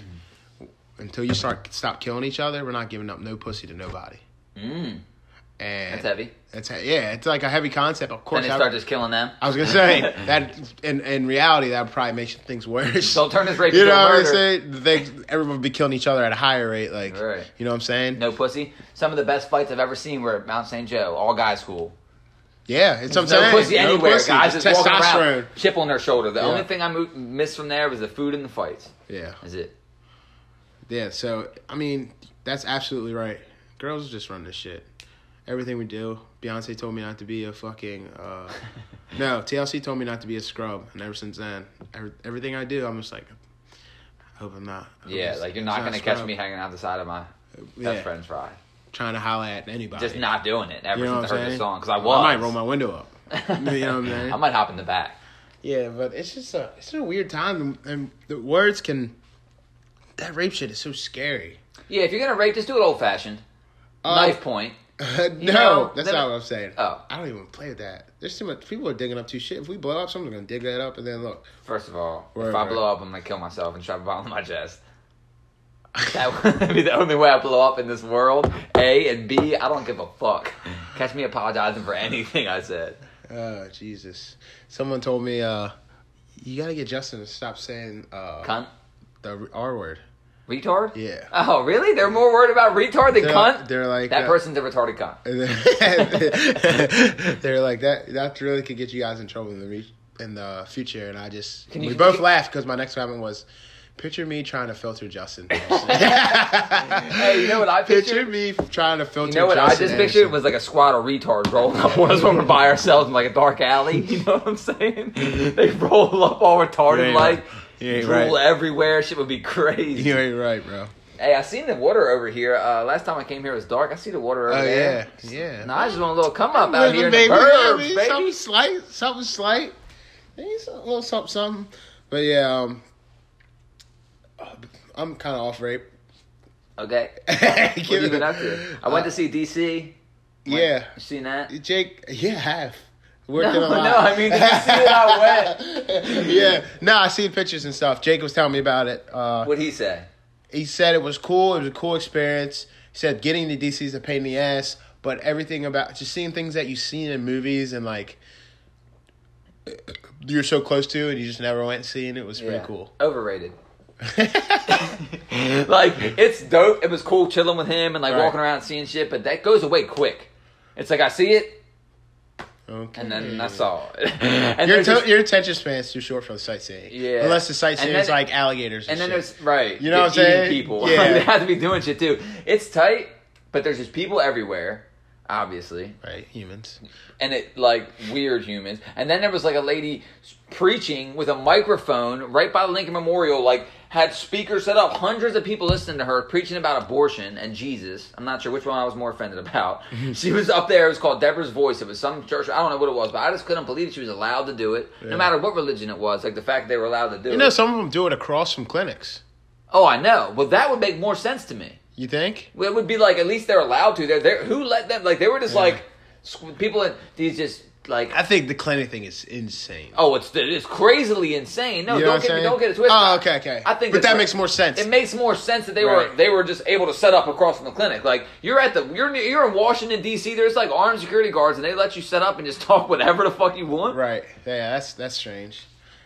Speaker 1: until you start stop killing each other, we're not giving up no pussy to nobody.
Speaker 2: Mm,
Speaker 1: And
Speaker 2: that's heavy.
Speaker 1: That's he- yeah, it's like a heavy concept. Of
Speaker 2: Then
Speaker 1: course,
Speaker 2: they
Speaker 1: I,
Speaker 2: start just killing them.
Speaker 1: I was gonna say that in in reality that would probably make things worse.
Speaker 2: Don't turn this rape
Speaker 1: You
Speaker 2: into
Speaker 1: know
Speaker 2: a
Speaker 1: what I'm
Speaker 2: murder.
Speaker 1: saying? They everyone would be killing each other at a higher rate. Like,
Speaker 2: Right.
Speaker 1: you know what I'm saying?
Speaker 2: No pussy. Some of the best fights I've ever seen were at Mount Saint Joe, all guys school.
Speaker 1: Yeah, it's what I'm
Speaker 2: No
Speaker 1: saying.
Speaker 2: pussy
Speaker 1: No
Speaker 2: anywhere.
Speaker 1: pussy,
Speaker 2: Guys
Speaker 1: just
Speaker 2: just walking
Speaker 1: testosterone.
Speaker 2: around, chip on their shoulder. The
Speaker 1: Yeah.
Speaker 2: only thing I mo- missed from there was the food and the fights.
Speaker 1: Yeah,
Speaker 2: Is it?
Speaker 1: yeah. So I mean, that's absolutely right. Girls just run this shit. everything we do. Beyonce told me not to be a fucking. Uh, no, T L C told me not to be a scrub, and ever since then, every, everything I do, I'm just like, I hope I'm not. I hope
Speaker 2: Yeah,
Speaker 1: it's-
Speaker 2: like you're
Speaker 1: it's
Speaker 2: not gonna
Speaker 1: a
Speaker 2: catch
Speaker 1: scrub.
Speaker 2: me hanging out the side of my
Speaker 1: Yeah.
Speaker 2: best friend's ride.
Speaker 1: Trying to holler at anybody.
Speaker 2: Just not doing it ever
Speaker 1: You know
Speaker 2: since
Speaker 1: what
Speaker 2: I
Speaker 1: I'm
Speaker 2: heard the
Speaker 1: saying?
Speaker 2: song because I
Speaker 1: I
Speaker 2: was.
Speaker 1: might roll my window up. You know what I'm saying?
Speaker 2: I might hop in the back.
Speaker 1: Yeah, but it's just a it's a weird time, and the words can. That rape shit is so scary.
Speaker 2: Yeah, if you're gonna rape, just do it old fashioned.
Speaker 1: Uh,
Speaker 2: Knife point.
Speaker 1: no,
Speaker 2: know,
Speaker 1: that's
Speaker 2: then-
Speaker 1: not what I'm saying.
Speaker 2: Oh.
Speaker 1: I don't even play with that. There's too much. People are digging up too shit. If we blow up, someone's gonna dig that up, and then look.
Speaker 2: First of all,
Speaker 1: Right,
Speaker 2: if I
Speaker 1: right.
Speaker 2: blow up, I'm gonna kill myself and strap a bomb on my chest. That would be the only way I blow up in this world. A and B, I don't give a fuck. Catch me apologizing for anything I said.
Speaker 1: Oh Jesus! Someone told me, uh, you gotta get Justin to stop saying uh,
Speaker 2: Cunt,
Speaker 1: the R word.
Speaker 2: retard.
Speaker 1: Yeah.
Speaker 2: Oh, really? They're more worried about retard than
Speaker 1: They're,
Speaker 2: cunt.
Speaker 1: they're like
Speaker 2: That
Speaker 1: uh,
Speaker 2: person's a retarded cunt.
Speaker 1: they're like that. That really could get you guys in trouble in the re- in the future. And I just
Speaker 2: Can
Speaker 1: we
Speaker 2: you-
Speaker 1: both
Speaker 2: can-
Speaker 1: laughed because my next comment was, picture me trying to filter Justin.
Speaker 2: Hey, you know what I
Speaker 1: Picture
Speaker 2: pictured?
Speaker 1: me trying to filter.
Speaker 2: You know what I
Speaker 1: Justin
Speaker 2: just pictured
Speaker 1: Anderson.
Speaker 2: was like a squad of retards rolling up on us when we're by ourselves in like a dark alley. You know what I'm saying? They roll up all retarded,
Speaker 1: ain't
Speaker 2: like
Speaker 1: right. You ain't
Speaker 2: drool
Speaker 1: right.
Speaker 2: everywhere. Shit would be crazy.
Speaker 1: You ain't right, bro.
Speaker 2: Hey, I seen the water over here. Uh, last time I came here it was dark. I see the water over
Speaker 1: Oh
Speaker 2: there.
Speaker 1: yeah, yeah.
Speaker 2: No, I just want a little come up out
Speaker 1: Living,
Speaker 2: here in
Speaker 1: baby,
Speaker 2: the burbs,
Speaker 1: baby.
Speaker 2: baby.
Speaker 1: Something slight, something slight. Maybe a little something, something. But yeah, um, I'm kind of off rape.
Speaker 2: Okay. What have you been up to? I went to see D C. Went-
Speaker 1: Yeah,
Speaker 2: You seen that?
Speaker 1: Jake. Yeah, I have. Working
Speaker 2: No,
Speaker 1: a lot.
Speaker 2: no, I mean, did you see it out wet?
Speaker 1: Yeah, no, I see pictures and stuff. Jake was telling me about it. Uh,
Speaker 2: What'd he say?
Speaker 1: he said it was cool. It was a cool experience. He said getting to D C is a pain in the ass, but everything about just seeing things that you've seen in movies and like you're so close to and you just never went and seen it was
Speaker 2: Yeah.
Speaker 1: pretty cool.
Speaker 2: Overrated. Like, it's dope. It was cool chilling with him and like
Speaker 1: Right.
Speaker 2: walking around and seeing shit, but that goes away quick. It's like I see it
Speaker 1: Okay.
Speaker 2: and then that's all. And
Speaker 1: Your,
Speaker 2: there's this-
Speaker 1: to- your attention span's too short for the sightseeing.
Speaker 2: Yeah.
Speaker 1: Unless the sightseeing
Speaker 2: And
Speaker 1: is
Speaker 2: then-
Speaker 1: like alligators and,
Speaker 2: and then
Speaker 1: shit.
Speaker 2: there's right.
Speaker 1: You know what I'm
Speaker 2: eating
Speaker 1: saying?
Speaker 2: People.
Speaker 1: Yeah.
Speaker 2: They have to be doing shit too. It's tight, but there's just people everywhere, obviously.
Speaker 1: Right, humans.
Speaker 2: And it like weird humans. And then there was like a lady preaching with a microphone right by the Lincoln Memorial, like had speakers set up, hundreds of people listening to her preaching about abortion and Jesus. I'm not sure which one I was more offended about. She was up there. It was called Deborah's Voice. It was some church. I don't know what it was, but I just couldn't believe she was allowed to do it,
Speaker 1: Yeah.
Speaker 2: no matter what religion it was. Like the fact that they were allowed to do
Speaker 1: You
Speaker 2: it.
Speaker 1: know, some of them do it across from clinics.
Speaker 2: Oh, I know. Well, that would make more sense to me.
Speaker 1: You think?
Speaker 2: It would be like at least they're allowed to. They're, they're who let them? Like they were just
Speaker 1: Yeah.
Speaker 2: like squ- people. In, these just like
Speaker 1: I think the clinic thing is insane.
Speaker 2: oh, it's it's crazily insane. No,
Speaker 1: You know
Speaker 2: don't
Speaker 1: what
Speaker 2: get
Speaker 1: I'm
Speaker 2: me,
Speaker 1: saying?
Speaker 2: don't get it twisted.
Speaker 1: Oh, okay, okay.
Speaker 2: I think
Speaker 1: but
Speaker 2: that's
Speaker 1: that
Speaker 2: right.
Speaker 1: makes more sense.
Speaker 2: It makes more sense that they
Speaker 1: Right.
Speaker 2: were they were just able to set up across from the clinic. Like you're at the you're near- you're in Washington D C. There's like armed security guards, and they let you set up and just talk whatever the fuck you want.
Speaker 1: Right. Yeah, that's that's strange.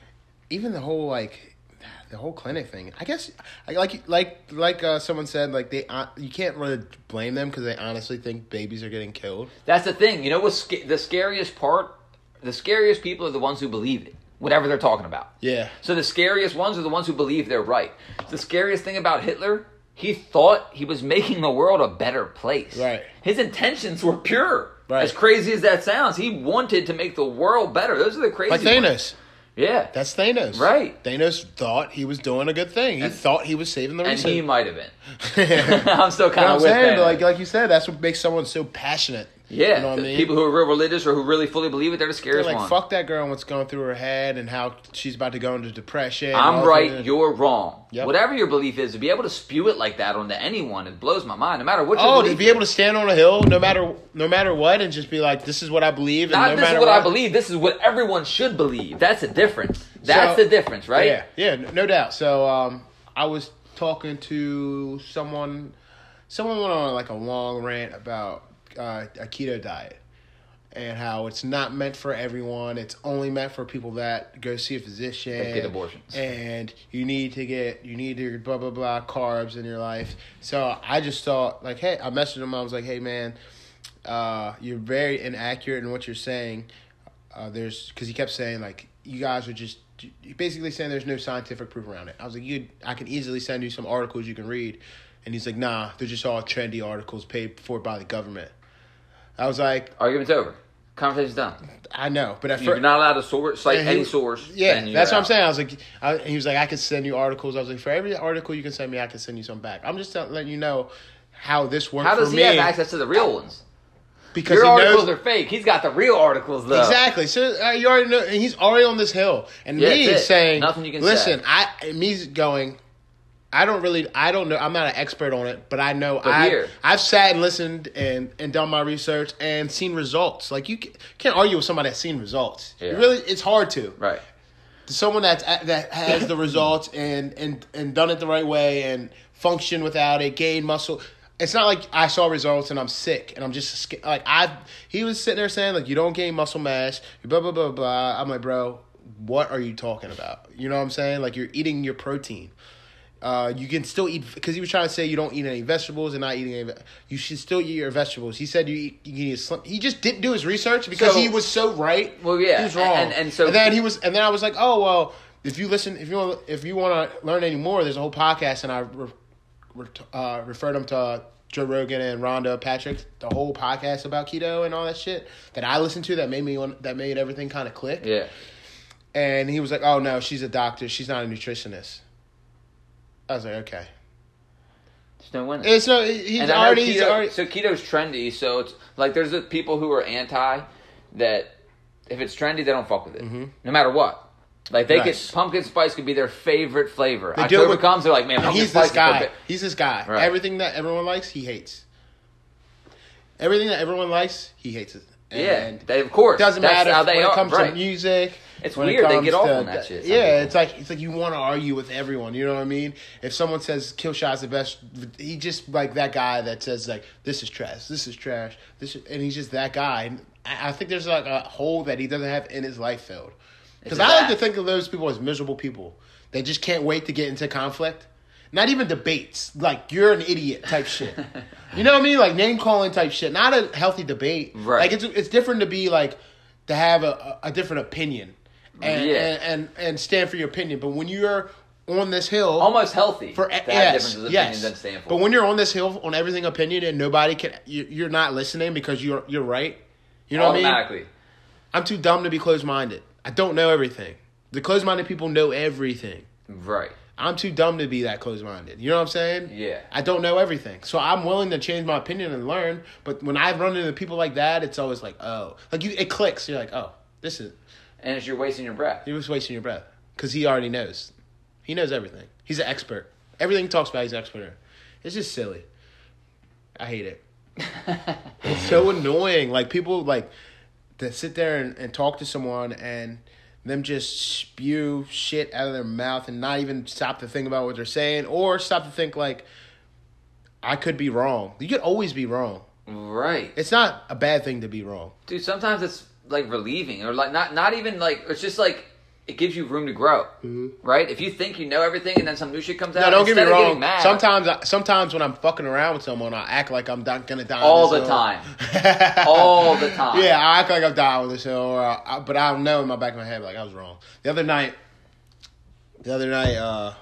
Speaker 1: Even the whole like the whole clinic thing. I guess I like like like uh, someone said like they uh, you can't really blame them because they honestly think babies are getting killed.
Speaker 2: That's the thing. You know what's sca- the scariest part? The scariest people are the ones who believe it, whatever they're talking about.
Speaker 1: Yeah.
Speaker 2: So the scariest ones are the ones who believe they're right. The scariest thing about Hitler, he thought he was making the world a better place.
Speaker 1: Right.
Speaker 2: His intentions were pure.
Speaker 1: Right.
Speaker 2: As crazy as that sounds, he wanted to make the world better. Those are the crazy
Speaker 1: Like
Speaker 2: ones.
Speaker 1: Thanos.
Speaker 2: Yeah.
Speaker 1: That's Thanos.
Speaker 2: Right.
Speaker 1: Thanos thought he was doing a good thing. He
Speaker 2: And-
Speaker 1: thought he was saving the
Speaker 2: and
Speaker 1: reason.
Speaker 2: he might have been.
Speaker 1: You know
Speaker 2: I'm still
Speaker 1: what
Speaker 2: kind
Speaker 1: I'm
Speaker 2: of with
Speaker 1: saying?
Speaker 2: that.
Speaker 1: But like like you said, that's what makes someone so passionate.
Speaker 2: yeah.
Speaker 1: You know what I
Speaker 2: the
Speaker 1: mean?
Speaker 2: People who are real religious or who really fully believe it, they're the
Speaker 1: They're
Speaker 2: scariest
Speaker 1: like,
Speaker 2: ones.
Speaker 1: fuck that girl and what's going through her head and how she's about to go into depression. and
Speaker 2: I'm
Speaker 1: all
Speaker 2: right,
Speaker 1: that.
Speaker 2: you're wrong.
Speaker 1: Yep.
Speaker 2: Whatever your belief is, to be able to spew it like that onto anyone, it blows my mind. No matter what your
Speaker 1: Oh,
Speaker 2: belief
Speaker 1: to be
Speaker 2: is.
Speaker 1: able to stand on a hill no matter no matter what and just be like, this is what I believe. And
Speaker 2: Not
Speaker 1: no
Speaker 2: this is
Speaker 1: matter
Speaker 2: what, I believe. This is what everyone should believe. That's the difference. That's
Speaker 1: So-
Speaker 2: the difference, right?
Speaker 1: Yeah, yeah, no doubt. So um, I was talking to someone. Someone went on like a long rant about uh, a keto diet and how it's not meant for everyone. It's only meant for people that go see a physician
Speaker 2: That get abortions.
Speaker 1: and you need to get you need your blah blah blah carbs in your life. So I just thought like, hey, I messaged him. I was like, hey man, uh, you're very inaccurate in what you're saying. Uh, there's because he kept saying like you guys are just basically saying there's no scientific proof around it. I was like, you, I can easily send you some articles you can read, and he's like, nah, they're just all trendy articles paid for by the government. I was like,
Speaker 2: argument's over. Conversation's done.
Speaker 1: I know, but at
Speaker 2: You're
Speaker 1: first,
Speaker 2: not allowed to source, cite
Speaker 1: And he-
Speaker 2: any source.
Speaker 1: yeah,
Speaker 2: then you're
Speaker 1: that's what I'm
Speaker 2: out.
Speaker 1: saying. I was like, I, he was like, I could send you articles. I was like, for every article you can send me, I can send you some back. I'm just letting you know how this works
Speaker 2: How does
Speaker 1: for
Speaker 2: he
Speaker 1: me.
Speaker 2: have access to the real ones?
Speaker 1: Because
Speaker 2: Your
Speaker 1: he
Speaker 2: articles
Speaker 1: knows
Speaker 2: are fake. He's got the real articles though.
Speaker 1: exactly. So uh, you already know, and he's already on this hill. And
Speaker 2: Yeah,
Speaker 1: me
Speaker 2: that's it.
Speaker 1: saying,
Speaker 2: Nothing you can
Speaker 1: listen,
Speaker 2: say.
Speaker 1: I me going. I don't really, I don't know. I'm not an expert on it, but I know
Speaker 2: But
Speaker 1: I,
Speaker 2: here.
Speaker 1: I've sat and listened and, and done my research and seen results. Like you ca- can't argue with somebody that's seen results.
Speaker 2: Yeah.
Speaker 1: You really, it's hard to.
Speaker 2: Right.
Speaker 1: Someone that's that has the results and, and and done it the right way and function without it, gain muscle. It's not like I saw results and I'm sick and I'm just sca- like I. He was sitting there saying like you don't gain muscle mass, blah blah blah blah. I'm like, bro, what are you talking about? You know what I'm saying? Like you're eating your protein. Uh, you can still eat because he was trying to say you don't eat any vegetables and not eating any. You should still eat your vegetables. He said you eat, you can eat. A slim, he just didn't do his research because
Speaker 2: So-
Speaker 1: he was so right.
Speaker 2: Well, yeah,
Speaker 1: he was wrong.
Speaker 2: and- and so-
Speaker 1: and then he was, and then I was like, oh well, if you listen, if you want, if you want to learn any more, there's a whole podcast, and I re, re, uh, referred him to uh, Joe Rogan and Rhonda Patrick, the whole podcast about keto and all that shit that I listened to that made me want, that made everything kind of click.
Speaker 2: Yeah.
Speaker 1: And he was like, oh no, she's a doctor, she's not a nutritionist. I was like, okay.
Speaker 2: There's no winning.
Speaker 1: It's no, he's
Speaker 2: And I know
Speaker 1: already, he's
Speaker 2: keto,
Speaker 1: already.
Speaker 2: so keto's trendy. So it's like there's the people who are anti that if it's trendy, they don't fuck with it, no matter what. Like they
Speaker 1: Nice.
Speaker 2: could pumpkin spice could be their favorite flavor.
Speaker 1: They do it
Speaker 2: October
Speaker 1: with-
Speaker 2: comes, they're like, man, pumpkin
Speaker 1: He's
Speaker 2: spice
Speaker 1: this
Speaker 2: is
Speaker 1: guy.
Speaker 2: perfect.
Speaker 1: He's this guy.
Speaker 2: Right.
Speaker 1: Everything that everyone likes, he hates. Everything that everyone likes, he hates it.
Speaker 2: Yeah,
Speaker 1: And
Speaker 2: they, of course.
Speaker 1: doesn't
Speaker 2: That's
Speaker 1: matter
Speaker 2: how
Speaker 1: if-
Speaker 2: they
Speaker 1: when it
Speaker 2: are,
Speaker 1: comes
Speaker 2: right.
Speaker 1: to music.
Speaker 2: It's
Speaker 1: when it
Speaker 2: weird. They
Speaker 1: comes
Speaker 2: get off
Speaker 1: to
Speaker 2: on that
Speaker 1: the-
Speaker 2: shit, some
Speaker 1: Yeah,
Speaker 2: people.
Speaker 1: it's like it's like you want to argue with everyone. You know what I mean? If someone says Killshot's the best, he just like that guy that says like this is trash, this is trash, this, is, and he's just that guy. And I I think there's like a hole that he doesn't have in his life filled. Because
Speaker 2: It's
Speaker 1: I like
Speaker 2: that.
Speaker 1: to think of those people as miserable people. They just can't wait to get into conflict. Not even debates. Like, you're an idiot type shit. You know what I mean? Like, name calling type shit. Not a healthy debate.
Speaker 2: Right.
Speaker 1: Like, it's it's different to be, like, to have a, a different opinion. And,
Speaker 2: Yeah.
Speaker 1: and, and, and stand for your opinion. But when you're on this hill...
Speaker 2: Almost healthy
Speaker 1: For,
Speaker 2: to have
Speaker 1: yes,
Speaker 2: differences of
Speaker 1: yes.
Speaker 2: opinions and stand for.
Speaker 1: But when you're on this hill on everything opinion and nobody can... You, you're not listening because you're you're right. You know what I mean?
Speaker 2: Automatically.
Speaker 1: I'm too dumb to be closed-minded. I don't know everything. The closed-minded people know everything.
Speaker 2: Right.
Speaker 1: I'm too dumb to be that closed-minded. You know what I'm saying?
Speaker 2: Yeah.
Speaker 1: I don't know everything. So I'm willing to change my opinion and learn. But when I run into people like that, it's always like, oh. Like, you, it clicks. You're like, oh, this is...
Speaker 2: And it's you're wasting your breath.
Speaker 1: You're just wasting your breath. Because he already knows. He knows everything. He's an expert. Everything he talks about, he's an expert in. It's just silly. I hate it. It's so annoying. Like, people, like, that sit there and, and talk to someone and them just spew shit out of their mouth and not even stop to think about what they're saying or stop to think, like, I could be wrong. You could always be wrong.
Speaker 2: Right.
Speaker 1: It's not a bad thing to be wrong.
Speaker 2: Dude, sometimes it's like relieving or like not not even like it's just like it gives you room to grow. Right? If you think you know everything and then some new shit comes out,
Speaker 1: No, don't get me
Speaker 2: instead of getting
Speaker 1: wrong.
Speaker 2: mad,
Speaker 1: Sometimes, I, sometimes when I'm fucking around with someone, I act like I'm not gonna die
Speaker 2: all
Speaker 1: on
Speaker 2: the
Speaker 1: this
Speaker 2: time.
Speaker 1: hill.
Speaker 2: All the time.
Speaker 1: Yeah, I act like I'm dying with this hill, or I, but I don't know in my back of my head like I was wrong. The other night, the other night, uh,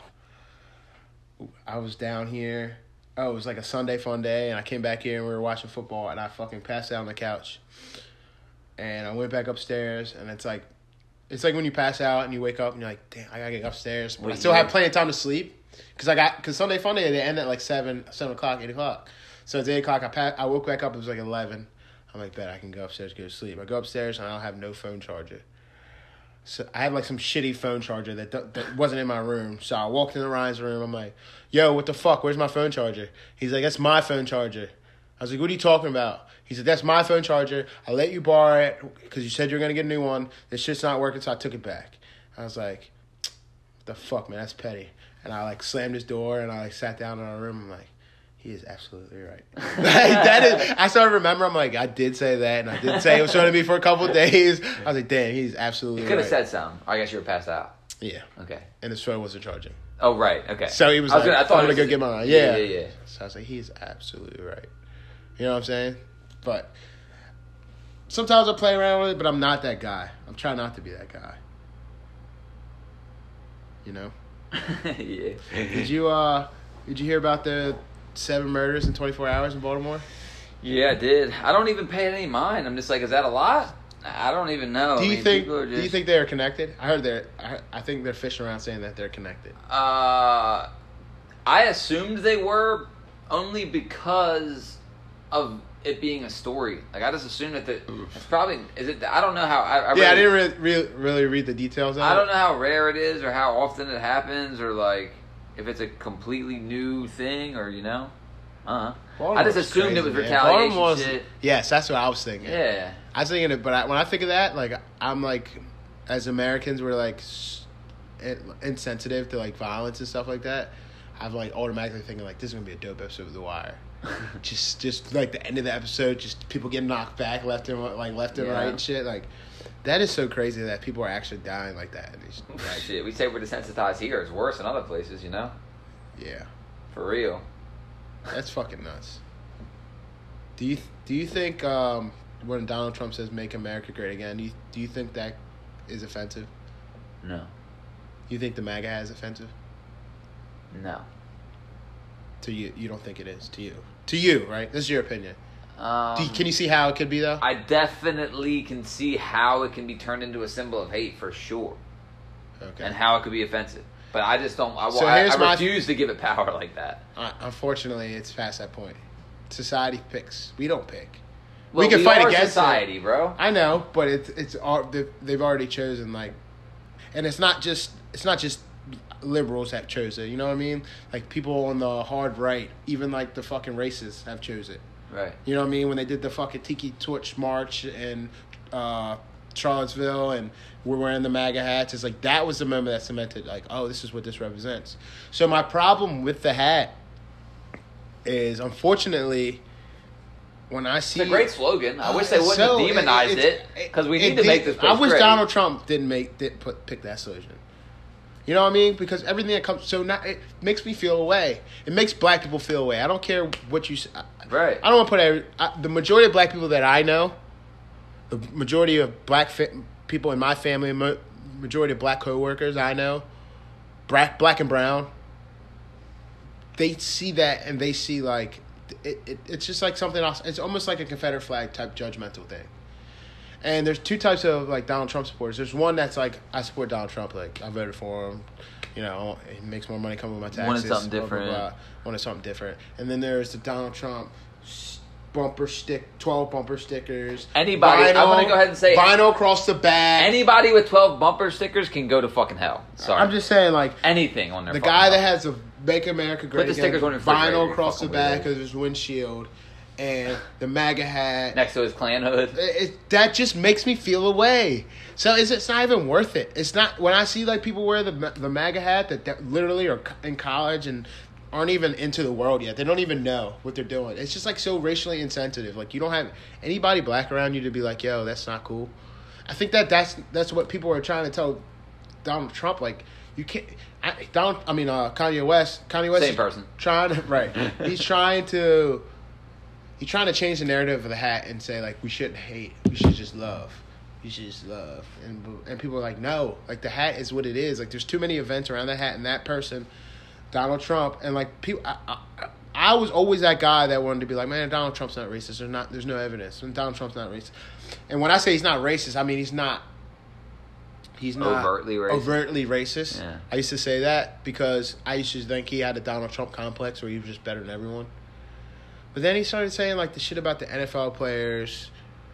Speaker 1: I was down here. Oh, it was like a Sunday fun day, and I came back here and we were watching football, and I fucking passed out on the couch. And I went back upstairs, and it's like, it's like when you pass out and you wake up and you're like, damn, I gotta get upstairs, but
Speaker 2: What
Speaker 1: I
Speaker 2: do
Speaker 1: still
Speaker 2: you
Speaker 1: have
Speaker 2: do?
Speaker 1: plenty of time to sleep. Cause I got, cause Sunday fun day they end at like seven, seven o'clock, eight o'clock. So it's eight o'clock. I pa- I woke back up. It was like eleven. I'm like, bet I can go upstairs, go to sleep. I go upstairs and I don't have no phone charger. So I have like some shitty phone charger that that wasn't in my room. So I walked into Ryan's room. I'm like, yo, what the fuck? Where's my phone charger? He's like, that's my phone charger. I was like, what are you talking about? He said, that's my phone charger. I let you borrow it because you said you were going to get a new one. This shit's not working, so I took it back. I was like, what the fuck, man? That's petty. And I like slammed his door and I like sat down in our room. I'm like, he is absolutely right. Like, that is, I started to remember, I'm like, I did say that, and I did say it was going to be for a couple of days. I was like, damn, he's absolutely
Speaker 2: You could
Speaker 1: right.
Speaker 2: have said something. I guess you were passed out.
Speaker 1: Yeah.
Speaker 2: Okay.
Speaker 1: And his phone wasn't charging.
Speaker 2: Oh, right. Okay.
Speaker 1: So he was
Speaker 2: I was
Speaker 1: like,
Speaker 2: gonna, I thought
Speaker 1: I'm
Speaker 2: it
Speaker 1: going to
Speaker 2: was
Speaker 1: go
Speaker 2: just-
Speaker 1: get mine.
Speaker 2: Yeah,
Speaker 1: Yeah.
Speaker 2: yeah, yeah.
Speaker 1: So I was like, he's absolutely right. You know what I'm saying? But sometimes I play around with it, but I'm not that guy. I'm trying not to be that guy. You know?
Speaker 2: yeah.
Speaker 1: Did you uh did you hear about the seven murders in twenty-four hours in Baltimore?
Speaker 2: Yeah, I did. I don't even pay it any mind. I'm just like, is that a lot? I don't even know.
Speaker 1: Do you
Speaker 2: I mean,
Speaker 1: think?
Speaker 2: people are just,
Speaker 1: Do you think they are connected? I heard they're. I, I think they're fishing around saying that they're connected.
Speaker 2: Uh, I assumed they were only because of it being a story. Like I just assumed that the, it's probably is it. I don't know how. I, I
Speaker 1: yeah,
Speaker 2: really,
Speaker 1: I didn't really, really, really read the details of it.
Speaker 2: I don't know how rare it is or how often it happens or like if it's a completely new thing or you know. Uh huh. I just assumed
Speaker 1: crazy,
Speaker 2: it was
Speaker 1: man.
Speaker 2: retaliation
Speaker 1: Baltimore's-
Speaker 2: shit.
Speaker 1: Yes, that's what I was thinking.
Speaker 2: Yeah.
Speaker 1: I was thinking it, but I, when I think of that, like I'm like, as Americans, we're like s- in- insensitive to like violence and stuff like that. I'm like automatically thinking like this is gonna be a dope episode of The Wire. just, just like the end of the episode, just people getting knocked back left and like left and
Speaker 2: Yeah.
Speaker 1: right and shit. Like that is so crazy that people are actually dying like that. And it's, like,
Speaker 2: Shit, we say we're desensitized here. It's worse in other places, you know?
Speaker 1: yeah,
Speaker 2: For real.
Speaker 1: that's fucking nuts. Do you do you think um, when Donald Trump says "Make America Great Again," do you, do you think that is offensive?
Speaker 2: No.
Speaker 1: You think the MAGA hat is offensive?
Speaker 2: No.
Speaker 1: To you, you don't think it is. To you, to you, right? This is your opinion.
Speaker 2: Um,
Speaker 1: Do you, can you see how it could be though?
Speaker 2: I definitely can see how it can be turned into a symbol of hate for sure.
Speaker 1: Okay.
Speaker 2: And how it could be offensive. But I just don't. I,
Speaker 1: So
Speaker 2: I,
Speaker 1: here's
Speaker 2: I
Speaker 1: my-
Speaker 2: refuse to give it power like that.
Speaker 1: Uh, unfortunately, it's past that point. Society picks. We don't pick.
Speaker 2: Well,
Speaker 1: we can
Speaker 2: we
Speaker 1: fight
Speaker 2: are
Speaker 1: against
Speaker 2: society,
Speaker 1: it.
Speaker 2: bro.
Speaker 1: I know, but it's it's all they've, they've already chosen like, and it's not just it's not just liberals have chosen it. You know what I mean? Like people on the hard right, even like the fucking racists have chosen it.
Speaker 2: Right.
Speaker 1: You know what I mean? When they did the fucking Tiki Torch March in uh, Charlottesville and we're wearing the MAGA hats, it's like that was the moment that cemented, like, oh, this is what this represents. So my problem with the hat is, unfortunately, when I see...
Speaker 2: It's a great slogan. I wish they
Speaker 1: Uh,
Speaker 2: wouldn't
Speaker 1: so,
Speaker 2: have demonized
Speaker 1: it-
Speaker 2: it
Speaker 1: it-
Speaker 2: because we
Speaker 1: it
Speaker 2: need to make
Speaker 1: did-
Speaker 2: this place
Speaker 1: I wish
Speaker 2: great.
Speaker 1: Donald Trump didn't make did put pick that slogan. You know what I mean? Because everything that comes so now it makes me feel away. It makes black people feel away. I don't care what you say.
Speaker 2: Right.
Speaker 1: I don't want to put every, I, the majority of black people that I know, the majority of black fa- people in my family, mo- majority of black coworkers I know, black black and brown, they see that and they see like it, it. It's just like something else. It's almost like a Confederate flag type judgmental thing. And there's two types of like Donald Trump supporters. There's one that's like I support Donald Trump, like I voted for him. You know, he makes more money coming with my taxes.
Speaker 2: Wanted something
Speaker 1: blah, blah,
Speaker 2: different.
Speaker 1: blah. Wanted something different. And then there's the Donald Trump s- bumper stick, twelve bumper stickers.
Speaker 2: Anybody- I'm gonna go ahead and say-
Speaker 1: vinyl across the back.
Speaker 2: Anybody with twelve bumper stickers can go to fucking hell. Sorry.
Speaker 1: I'm just saying, like
Speaker 2: anything on their
Speaker 1: the
Speaker 2: fucking
Speaker 1: guy that
Speaker 2: health.
Speaker 1: has a "Make America Great
Speaker 2: the
Speaker 1: Again"
Speaker 2: stickers on your refrigerator,
Speaker 1: vinyl
Speaker 2: you
Speaker 1: across the
Speaker 2: fucking
Speaker 1: back
Speaker 2: weirdo.
Speaker 1: of his windshield, and the MAGA hat.
Speaker 2: next to his Klan hood.
Speaker 1: It, it, that just makes me feel away. So is it's not even worth it. It's not when I see like people wear the the MAGA hat that, that literally are in college and aren't even into the world yet. They don't even know what they're doing. It's just like so racially insensitive. Like you don't have anybody black around you to be like, yo, that's not cool. I think that that's that's what people are trying to tell Donald Trump. Like you can't. I, Donald, I mean uh, Kanye West. Kanye West
Speaker 2: Same
Speaker 1: is
Speaker 2: person.
Speaker 1: trying to right. He's trying to. He's trying to change the narrative of the hat and say like we shouldn't hate, we should just love, we should just love, and and people are like no, like the hat is what it is. Like there's too many events around that hat and that person, Donald Trump, and like people. I, I, I was always that guy that wanted to be like, man, Donald Trump's not racist. There's not, there's no evidence. And Donald Trump's not racist. And when I say he's not racist, I mean he's not. He's not
Speaker 2: Overtly racist.
Speaker 1: Overtly racist.
Speaker 2: Yeah.
Speaker 1: I used to say that because I used to think he had a Donald Trump complex where he was just better than everyone. But then he started saying like the shit about the N F L players,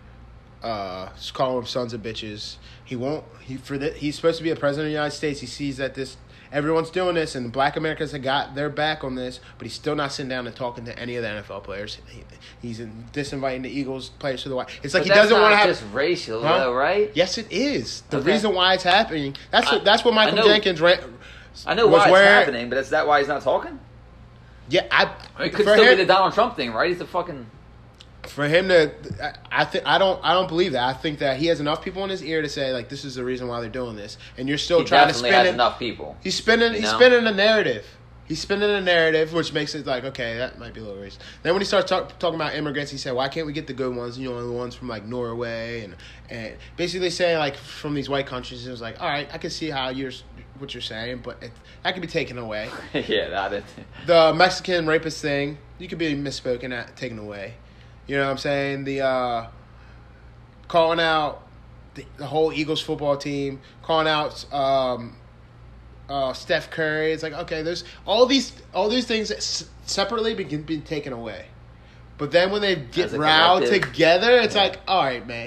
Speaker 1: uh, just calling them sons of bitches. He won't. He for the, he's supposed to be a president of the United States. He sees that this everyone's doing this, and Black Americans have got their back on this. But he's still not sitting down and talking to any of the N F L players. He, he's in, disinviting the Eagles players to the White. It's like
Speaker 2: But
Speaker 1: he doesn't want to have.
Speaker 2: just racial,
Speaker 1: Huh?
Speaker 2: though, right?
Speaker 1: Yes, it is. The
Speaker 2: Okay.
Speaker 1: reason why it's happening. That's
Speaker 2: I-
Speaker 1: what, that's what Michael
Speaker 2: I know-
Speaker 1: Jenkins ran.
Speaker 2: I know
Speaker 1: was
Speaker 2: why it's
Speaker 1: wearing-
Speaker 2: happening, but is that why he's not talking?
Speaker 1: Yeah, I.
Speaker 2: It could
Speaker 1: for
Speaker 2: still
Speaker 1: him-
Speaker 2: be the Donald Trump thing, right? He's a fucking.
Speaker 1: For him to, I, I think I don't, I don't believe that. I think that he has enough people in his ear to say like, this is the reason why they're doing this, and you're still
Speaker 2: He
Speaker 1: trying to
Speaker 2: definitely
Speaker 1: spin
Speaker 2: has
Speaker 1: it.
Speaker 2: enough people.
Speaker 1: He's spinning.
Speaker 2: You
Speaker 1: He's
Speaker 2: know?
Speaker 1: spinning a narrative. He's spinning a narrative, which makes it like, okay, that might be a little racist. Then when he starts talk, talking about immigrants, he said, why can't we get the good ones? You know, the ones from like Norway and and basically saying like from these white countries. It was like, all right, I can see how you're what you're saying, but it, that can be taken away.
Speaker 2: yeah, that is.
Speaker 1: The Mexican rapist thing, you could be misspoken at, taken away. You know what I'm saying? The uh, calling out the, the whole Eagles football team, calling out um, uh, Steph Curry. It's like, okay, there's all these all these things that s- separately be, be taken away. But then when they get riled together, it's yeah. like, all right, man.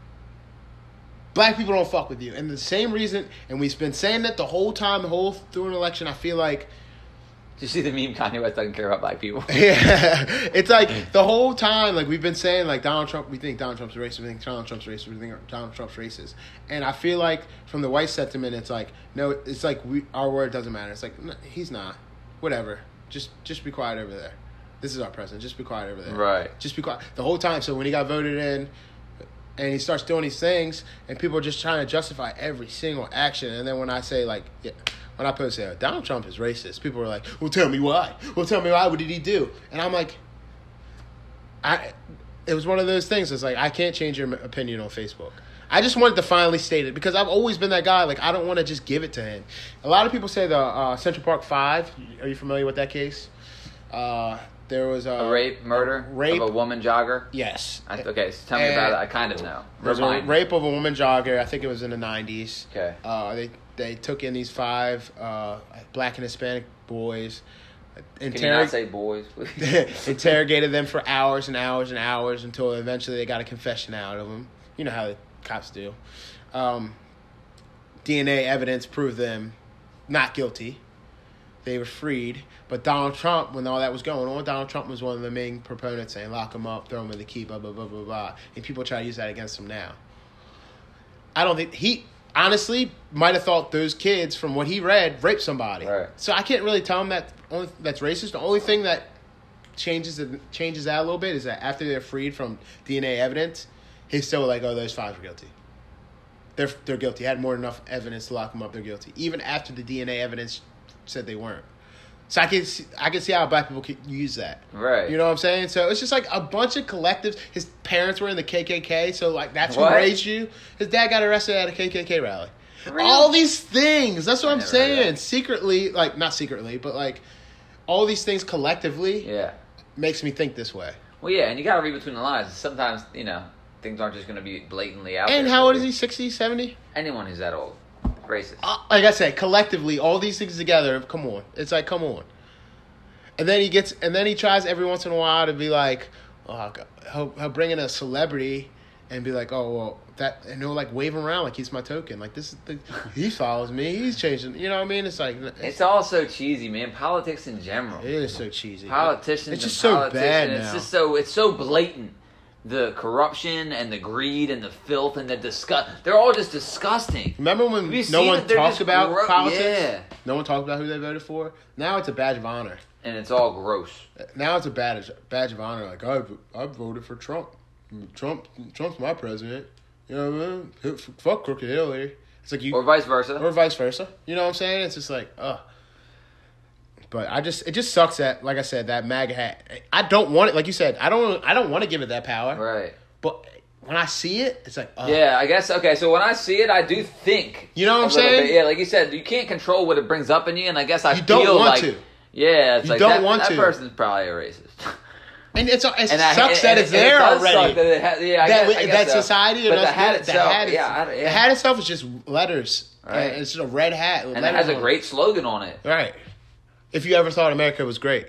Speaker 1: Black people don't fuck with you. And the same reason, and we've been saying that the whole time, the whole through an election, I feel like.
Speaker 2: Did you see the meme Kanye West doesn't care about black people?
Speaker 1: Yeah. It's like the whole time, like we've been saying, like Donald Trump, we think Donald Trump's racist, we think Donald Trump's racist, we think Donald Trump's racist. And I feel like from the white sentiment, it's like, no, it's like we, our word doesn't matter. It's like, no, he's not. Whatever. Just just be quiet over there. This is our president. Just be quiet over there.
Speaker 2: Right.
Speaker 1: Just be quiet. The whole time. So when he got voted in, and he starts doing these things, and people are just trying to justify every single action. And then when I say, like, yeah, when I post say, Donald Trump is racist, people are like, well, tell me why. Well, tell me why. What did he do? And I'm like, I. It was one of those things. It's like, I can't change your opinion on Facebook. I just wanted to finally state it because I've always been that guy. Like, I don't want to just give it to him. A lot of people say the uh, Central Park Five. Are you familiar with that case? Uh, there was a,
Speaker 2: a rape, murder
Speaker 1: a rape
Speaker 2: of a woman jogger.
Speaker 1: Yes.
Speaker 2: I, okay, so tell me
Speaker 1: and
Speaker 2: about it. I kind of know.
Speaker 1: There was
Speaker 2: Remind
Speaker 1: a
Speaker 2: me.
Speaker 1: rape of a woman jogger. I think it was in the nineties.
Speaker 2: Okay.
Speaker 1: Uh, they they took in these five uh, black and Hispanic boys.
Speaker 2: Interrog- Can you not say boys, please?
Speaker 1: Interrogated them for hours and hours and hours until eventually they got a confession out of them. You know how the cops do. Um, D N A evidence proved them not guilty. They were freed. But Donald Trump, when all that was going on, Donald Trump was one of the main proponents saying, lock him up, throw him in the key, blah, blah, blah, blah, blah. And people try to use that against him now. I don't think he honestly might have thought those kids, from what he read, raped somebody.
Speaker 2: Right.
Speaker 1: So I can't really tell him that only, that's racist. The only thing that changes it, changes that a little bit is that after they're freed from D N A evidence, he's still like, oh, those five are guilty. They're they're guilty. Had more than enough evidence to lock them up. They're guilty. Even after the D N A evidence said they weren't. So I can see, I can see how black people could use that.
Speaker 2: Right.
Speaker 1: You know what I'm saying? So it's just like a bunch of collectives. His parents were in the K K K, so like that's who
Speaker 2: What?
Speaker 1: raised you. His dad got arrested at a K K K rally.
Speaker 2: Really?
Speaker 1: All these things. That's what
Speaker 2: I
Speaker 1: I'm
Speaker 2: never heard
Speaker 1: saying.
Speaker 2: that.
Speaker 1: Secretly, like not secretly, but like all these things collectively
Speaker 2: Yeah.
Speaker 1: makes me think this way.
Speaker 2: Well, yeah, and you got to read between the lines. Sometimes, you know, things aren't just going to be blatantly out
Speaker 1: And
Speaker 2: there.
Speaker 1: how old is he? sixty, seventy?
Speaker 2: Anyone who's that old. Racist.
Speaker 1: Uh, like I said, collectively, all these things together, come on. It's like, come on. And then he gets, and then he tries every once in a while to be like, oh, he'll, he'll bring in a celebrity and be like, oh, well, that, and he'll like wave him around like he's my token. Like, this is the, he follows me, he's changing, you know what I mean? It's like, it's,
Speaker 2: It's all so cheesy, man. Politics in general.
Speaker 1: it is so cheesy.
Speaker 2: Politicians
Speaker 1: It's just
Speaker 2: and
Speaker 1: so bad
Speaker 2: politicians,
Speaker 1: now.
Speaker 2: It's just so, it's so blatant. The corruption and the greed and the filth and the disgust. They're all just disgusting.
Speaker 1: Remember when
Speaker 2: Have you
Speaker 1: no
Speaker 2: seen
Speaker 1: one
Speaker 2: it? They're
Speaker 1: talks
Speaker 2: just
Speaker 1: about
Speaker 2: gro-
Speaker 1: politics?
Speaker 2: Yeah.
Speaker 1: No one talks about who they voted for? Now it's a badge of honor.
Speaker 2: And it's all gross.
Speaker 1: Now it's a badge badge of honor. Like, I I voted for Trump. Trump Trump's my president. You know what I mean? Fuck crooked Hillary. It's like you
Speaker 2: Or vice versa.
Speaker 1: or vice versa. You know what I'm saying? It's just like, ugh. But I just it just sucks that, like I said, that MAGA hat. I don't want it. Like you said, I don't I don't want to give it that power.
Speaker 2: Right.
Speaker 1: But when I see it, it's like, ugh.
Speaker 2: Yeah, I guess, okay, so when I see it, I do think.
Speaker 1: You know what
Speaker 2: a
Speaker 1: I'm
Speaker 2: little
Speaker 1: saying?
Speaker 2: bit. Yeah, like you said, you can't control what it brings up in you, and I guess I
Speaker 1: You
Speaker 2: feel
Speaker 1: don't want
Speaker 2: like.
Speaker 1: to.
Speaker 2: Yeah, it's
Speaker 1: You
Speaker 2: like
Speaker 1: don't
Speaker 2: that,
Speaker 1: want
Speaker 2: that
Speaker 1: to.
Speaker 2: person's probably a racist.
Speaker 1: And it's, it
Speaker 2: And I-
Speaker 1: sucks
Speaker 2: and-
Speaker 1: that
Speaker 2: and
Speaker 1: it's
Speaker 2: it- and it
Speaker 1: there
Speaker 2: does
Speaker 1: already.
Speaker 2: suck that it ha- yeah, I
Speaker 1: that
Speaker 2: guess, I guess
Speaker 1: that
Speaker 2: so.
Speaker 1: society,
Speaker 2: But
Speaker 1: and
Speaker 2: the hat
Speaker 1: the
Speaker 2: itself,
Speaker 1: hat,
Speaker 2: yeah, I- yeah.
Speaker 1: the hat itself is just letters.
Speaker 2: Right.
Speaker 1: And it's just a red hat, with
Speaker 2: And it
Speaker 1: letters
Speaker 2: has a
Speaker 1: on
Speaker 2: great slogan on it.
Speaker 1: Right. If you ever thought America was great,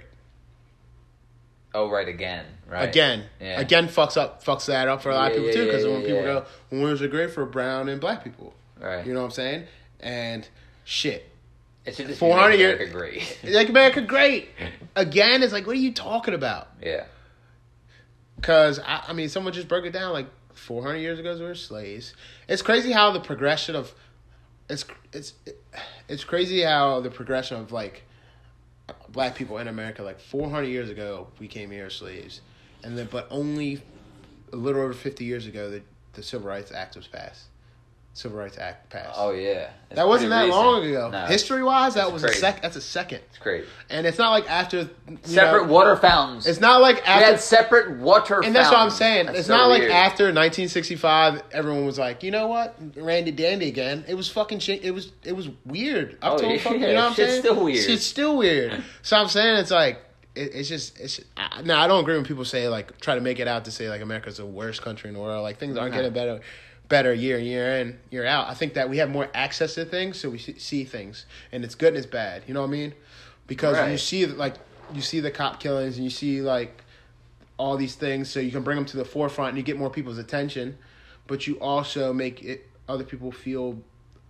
Speaker 2: Oh, right, again. Right.
Speaker 1: again,
Speaker 2: Yeah.
Speaker 1: again fucks up, fucks that up for a lot of
Speaker 2: Yeah,
Speaker 1: people too.
Speaker 2: yeah,
Speaker 1: Because
Speaker 2: yeah,
Speaker 1: when
Speaker 2: yeah,
Speaker 1: people
Speaker 2: yeah.
Speaker 1: go, well, "When was it great for brown and black people?"
Speaker 2: Right.
Speaker 1: You know what I'm saying? And shit,
Speaker 2: It should just
Speaker 1: four hundred
Speaker 2: be
Speaker 1: years,
Speaker 2: America great.
Speaker 1: like America great. Again, it's like, what are you talking about?
Speaker 2: Yeah.
Speaker 1: Because, I, I mean, someone just broke it down like four hundred years ago, we were slaves. It's crazy how the progression of, it's, it's, it's crazy how the progression of like black people in America, like four hundred years ago, we came here as slaves. And then, but only a little over fifty years ago, the, the Civil Rights Act was passed. Civil Rights Act passed.
Speaker 2: Oh, yeah. It's
Speaker 1: that wasn't that
Speaker 2: pretty
Speaker 1: long
Speaker 2: recent.
Speaker 1: ago.
Speaker 2: No,
Speaker 1: History wise, that
Speaker 2: it's
Speaker 1: was a
Speaker 2: crazy.
Speaker 1: sec. That's a second.
Speaker 2: It's crazy.
Speaker 1: And it's not like after you
Speaker 2: Separate
Speaker 1: know,
Speaker 2: water fountains.
Speaker 1: It's not like
Speaker 2: we
Speaker 1: after.
Speaker 2: had separate water fountains.
Speaker 1: And that's what I'm saying.
Speaker 2: That's
Speaker 1: it's
Speaker 2: so
Speaker 1: not
Speaker 2: weird.
Speaker 1: like after nineteen sixty-five, everyone was like, you know what, Randy Dandy again. It was fucking shit. It was it was weird. Up
Speaker 2: Oh,
Speaker 1: till
Speaker 2: yeah.
Speaker 1: fucking, you know what I'm
Speaker 2: Shit's
Speaker 1: saying?
Speaker 2: still weird.
Speaker 1: Shit's still weird. So I'm saying it's like it, it's just it's. I, no, I don't agree when people say like try to make it out to say like America's the worst country in the world. Like things aren't
Speaker 2: No.
Speaker 1: getting better, better year in year in year out. I think that we have more access to things, so we see, see things, and it's good and it's bad. You know what I mean? Because
Speaker 2: Right.
Speaker 1: you see like you see the cop killings and you see like all these things, so you can bring them to the forefront and you get more people's attention, but you also make it other people feel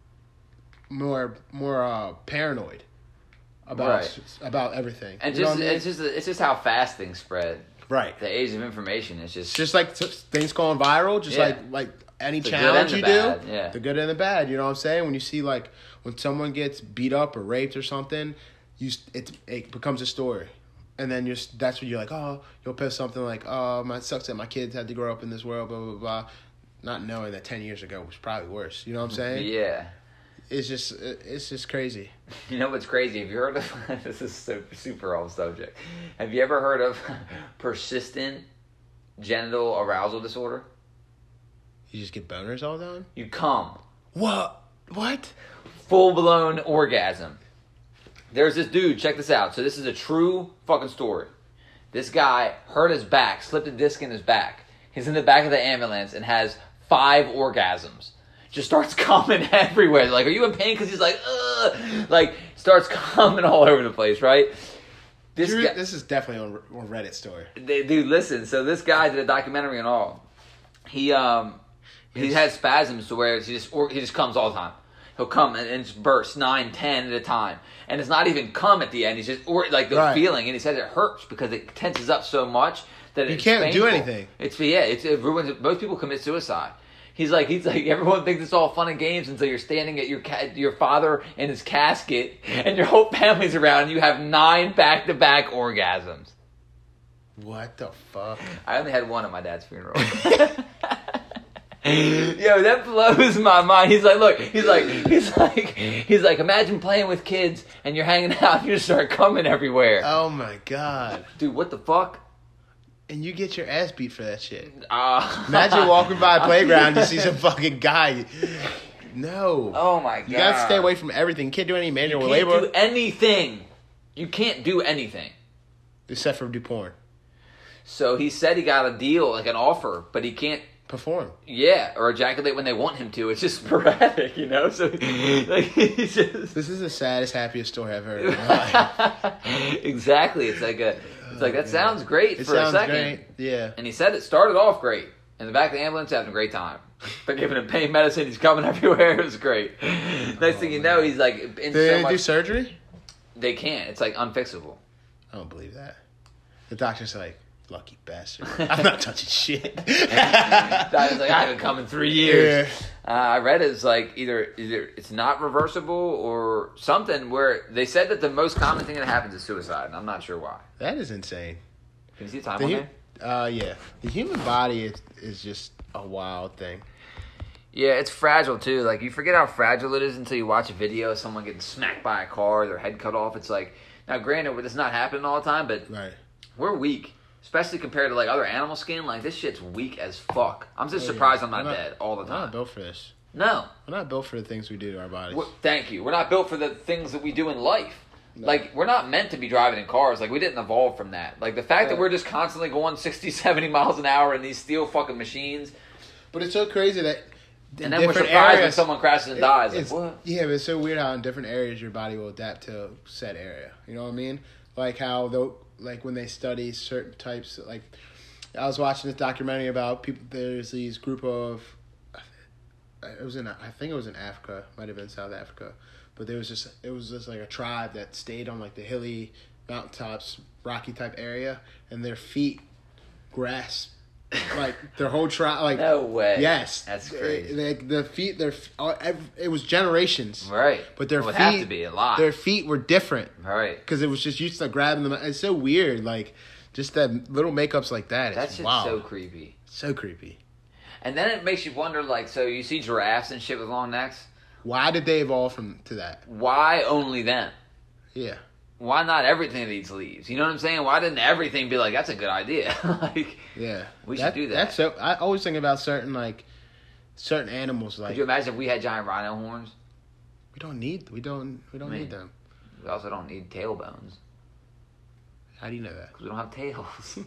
Speaker 1: more more uh, paranoid about
Speaker 2: Right.
Speaker 1: about everything.
Speaker 2: And
Speaker 1: You know
Speaker 2: just
Speaker 1: what I mean?
Speaker 2: it's just it's just how fast things spread.
Speaker 1: Right.
Speaker 2: The age of information is just
Speaker 1: It's just like t- things going viral, just
Speaker 2: Yeah.
Speaker 1: like like any
Speaker 2: The good
Speaker 1: challenge
Speaker 2: and
Speaker 1: you
Speaker 2: the
Speaker 1: do,
Speaker 2: bad, yeah.
Speaker 1: the good and the bad. You know what I'm saying? When you see like when someone gets beat up or raped or something, you s- it it becomes a story, and then you're s- that's when you're like, oh, you'll post something like, oh, my sucks that my kids had to grow up in this world, blah blah blah, not knowing that ten years ago was probably worse. You know what I'm saying?
Speaker 2: yeah.
Speaker 1: It's just it- it's just crazy.
Speaker 2: You know what's crazy? Have you heard of this? Is so super off subject. Have you ever heard of persistent genital arousal disorder?
Speaker 1: You just get boners all the time.
Speaker 2: You come
Speaker 1: What? What?
Speaker 2: full blown orgasm. There's this dude. Check this out. So this is a true fucking story. This guy hurt his back, slipped a disc in his back. He's in the back of the ambulance and has five orgasms. Just starts coming everywhere. Like, are you in pain? Because he's like, ugh. Like, starts coming all over the place, right? This
Speaker 1: Drew,
Speaker 2: guy,
Speaker 1: this is definitely on, on Reddit story.
Speaker 2: they, dude, listen. So this guy did a documentary and all. He um, he
Speaker 1: Yes.
Speaker 2: has spasms to where he just or, he just comes all the time. He'll come and, and just burst nine, ten at a time, and it's not even come at the end. He's just or like the
Speaker 1: Right.
Speaker 2: feeling, and he says it hurts because it tenses up so much that
Speaker 1: You
Speaker 2: it's
Speaker 1: can't do
Speaker 2: painful.
Speaker 1: anything.
Speaker 2: It's yeah, it's it ruins. Most people commit suicide. He's like he's like everyone thinks it's all fun and games until you're standing at your ca- your father in his casket and your whole family's around and you have nine back to back orgasms.
Speaker 1: What the fuck?
Speaker 2: I only had one at my dad's funeral. Yo, that blows my mind. He's like, look, he's like, he's like, he's like, imagine playing with kids and you're hanging out and you just start coming everywhere.
Speaker 1: Oh my god.
Speaker 2: Dude, what the fuck?
Speaker 1: And you get your ass beat for that shit.
Speaker 2: Uh,
Speaker 1: Imagine walking by a playground and you see some fucking guy. No.
Speaker 2: Oh my god.
Speaker 1: You gotta stay away from everything. You can't do any
Speaker 2: You
Speaker 1: manual
Speaker 2: can't
Speaker 1: labor
Speaker 2: do anything. You can't do anything.
Speaker 1: except for do porn.
Speaker 2: So he said he got a deal, like an offer, but he can't.
Speaker 1: Perform.
Speaker 2: Yeah, or ejaculate when they want him to. It's just sporadic, you know. So, like, he's just
Speaker 1: This is the saddest, happiest story I've heard in my life.
Speaker 2: exactly. It's like a. It's like that sounds great
Speaker 1: It
Speaker 2: for
Speaker 1: sounds
Speaker 2: a second.
Speaker 1: great. Yeah.
Speaker 2: And he said it started off great. In the back of the ambulance, having a great time. They're giving him pain medicine. He's coming everywhere. It was great. Next thing you know, he's like in
Speaker 1: Did
Speaker 2: so
Speaker 1: they
Speaker 2: much.
Speaker 1: do surgery?
Speaker 2: They can't. It's like unfixable.
Speaker 1: I don't believe that. The doctor's like, lucky bastard. I'm not touching shit.
Speaker 2: I was like, I haven't come in three years.
Speaker 1: Yeah.
Speaker 2: Uh, I read it's like either either it's not reversible or something where they said that the most common thing that happens is suicide, and I'm not sure why.
Speaker 1: That is insane.
Speaker 2: Can you see the time
Speaker 1: The
Speaker 2: on
Speaker 1: hu-
Speaker 2: there?
Speaker 1: uh, yeah. The human body is, is just a wild thing.
Speaker 2: Yeah, it's fragile too. Like you forget how fragile it is until you watch a video of someone getting smacked by a car, their head cut off. It's like now, granted, it's not happening all the time, but
Speaker 1: Right.
Speaker 2: we're weak, especially compared to like other animal skin. Like this shit's weak as fuck. I'm just
Speaker 1: Oh, yeah.
Speaker 2: surprised I'm not,
Speaker 1: We're not-
Speaker 2: dead all the
Speaker 1: We're not
Speaker 2: time.
Speaker 1: built for this.
Speaker 2: No,
Speaker 1: We're not built for the things we do to our bodies.
Speaker 2: We're- thank you. We're not built for the things that we do in life.
Speaker 1: No.
Speaker 2: Like, we're not meant to be driving in cars. Like, we didn't evolve from that. Like, the fact that
Speaker 1: Yeah.
Speaker 2: we're just constantly going sixty, seventy miles an hour in these steel fucking machines.
Speaker 1: But it's so crazy that in
Speaker 2: And then we're
Speaker 1: different
Speaker 2: surprised when
Speaker 1: areas-
Speaker 2: someone crashes and
Speaker 1: it-
Speaker 2: dies. Like,
Speaker 1: it's-
Speaker 2: what?
Speaker 1: Yeah, but it's so weird how in different areas your body will adapt to said area. You know what I mean? Like how though, like when they study certain types. Like I was watching this documentary about people. There's these group of. It was in. I think it was in Africa. Might have been South Africa, but there was just. It was just like a tribe that stayed on like the hilly mountaintops, rocky type area, and their feet grasped. Like their whole tribe, like
Speaker 2: No way.
Speaker 1: yes,
Speaker 2: That's crazy.
Speaker 1: Like the feet, their all- ev- it was generations,
Speaker 2: Right.
Speaker 1: but their
Speaker 2: It would
Speaker 1: feet
Speaker 2: have to be a lot.
Speaker 1: Their feet were different
Speaker 2: Right.
Speaker 1: because it was just used to grabbing them. It's so weird, like just that little makeups like that.
Speaker 2: That
Speaker 1: It's
Speaker 2: shit's
Speaker 1: wow,
Speaker 2: so creepy.
Speaker 1: so creepy.
Speaker 2: And then it makes you wonder, like, so you see giraffes and shit with long necks.
Speaker 1: Why did they evolve from to that?
Speaker 2: Why only them?
Speaker 1: Yeah,
Speaker 2: Why not everything that eats leaves? You know what I'm saying? Why didn't everything be like, that's a good idea? Like,
Speaker 1: yeah.
Speaker 2: We should do that.
Speaker 1: That's so. I always think about certain like certain animals. Like
Speaker 2: could you imagine if we had giant rhino horns?
Speaker 1: we don't need. We don't. We don't
Speaker 2: Man.
Speaker 1: need them.
Speaker 2: We also don't need tailbones.
Speaker 1: How do you know that?
Speaker 2: Because we don't have tails.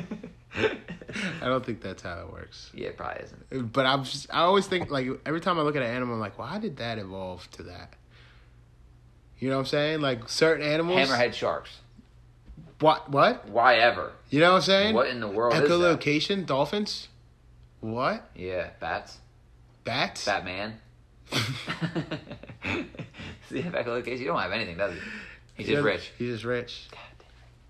Speaker 1: I don't think that's how it works.
Speaker 2: Yeah, it probably isn't.
Speaker 1: But I'm just, I always think, like, every time I look at an animal, I'm like, well, how did that evolve to that? You know what I'm saying? Like, certain animals.
Speaker 2: Hammerhead sharks.
Speaker 1: What? What?
Speaker 2: Why ever?
Speaker 1: You know what I'm saying?
Speaker 2: What in the world is that?
Speaker 1: Echolocation, dolphins. What?
Speaker 2: Yeah, bats.
Speaker 1: Bats?
Speaker 2: Batman. See, echolocation, you don't have anything, does he? He's
Speaker 1: He
Speaker 2: just
Speaker 1: doesn't-
Speaker 2: rich.
Speaker 1: He's just rich.
Speaker 2: God damn.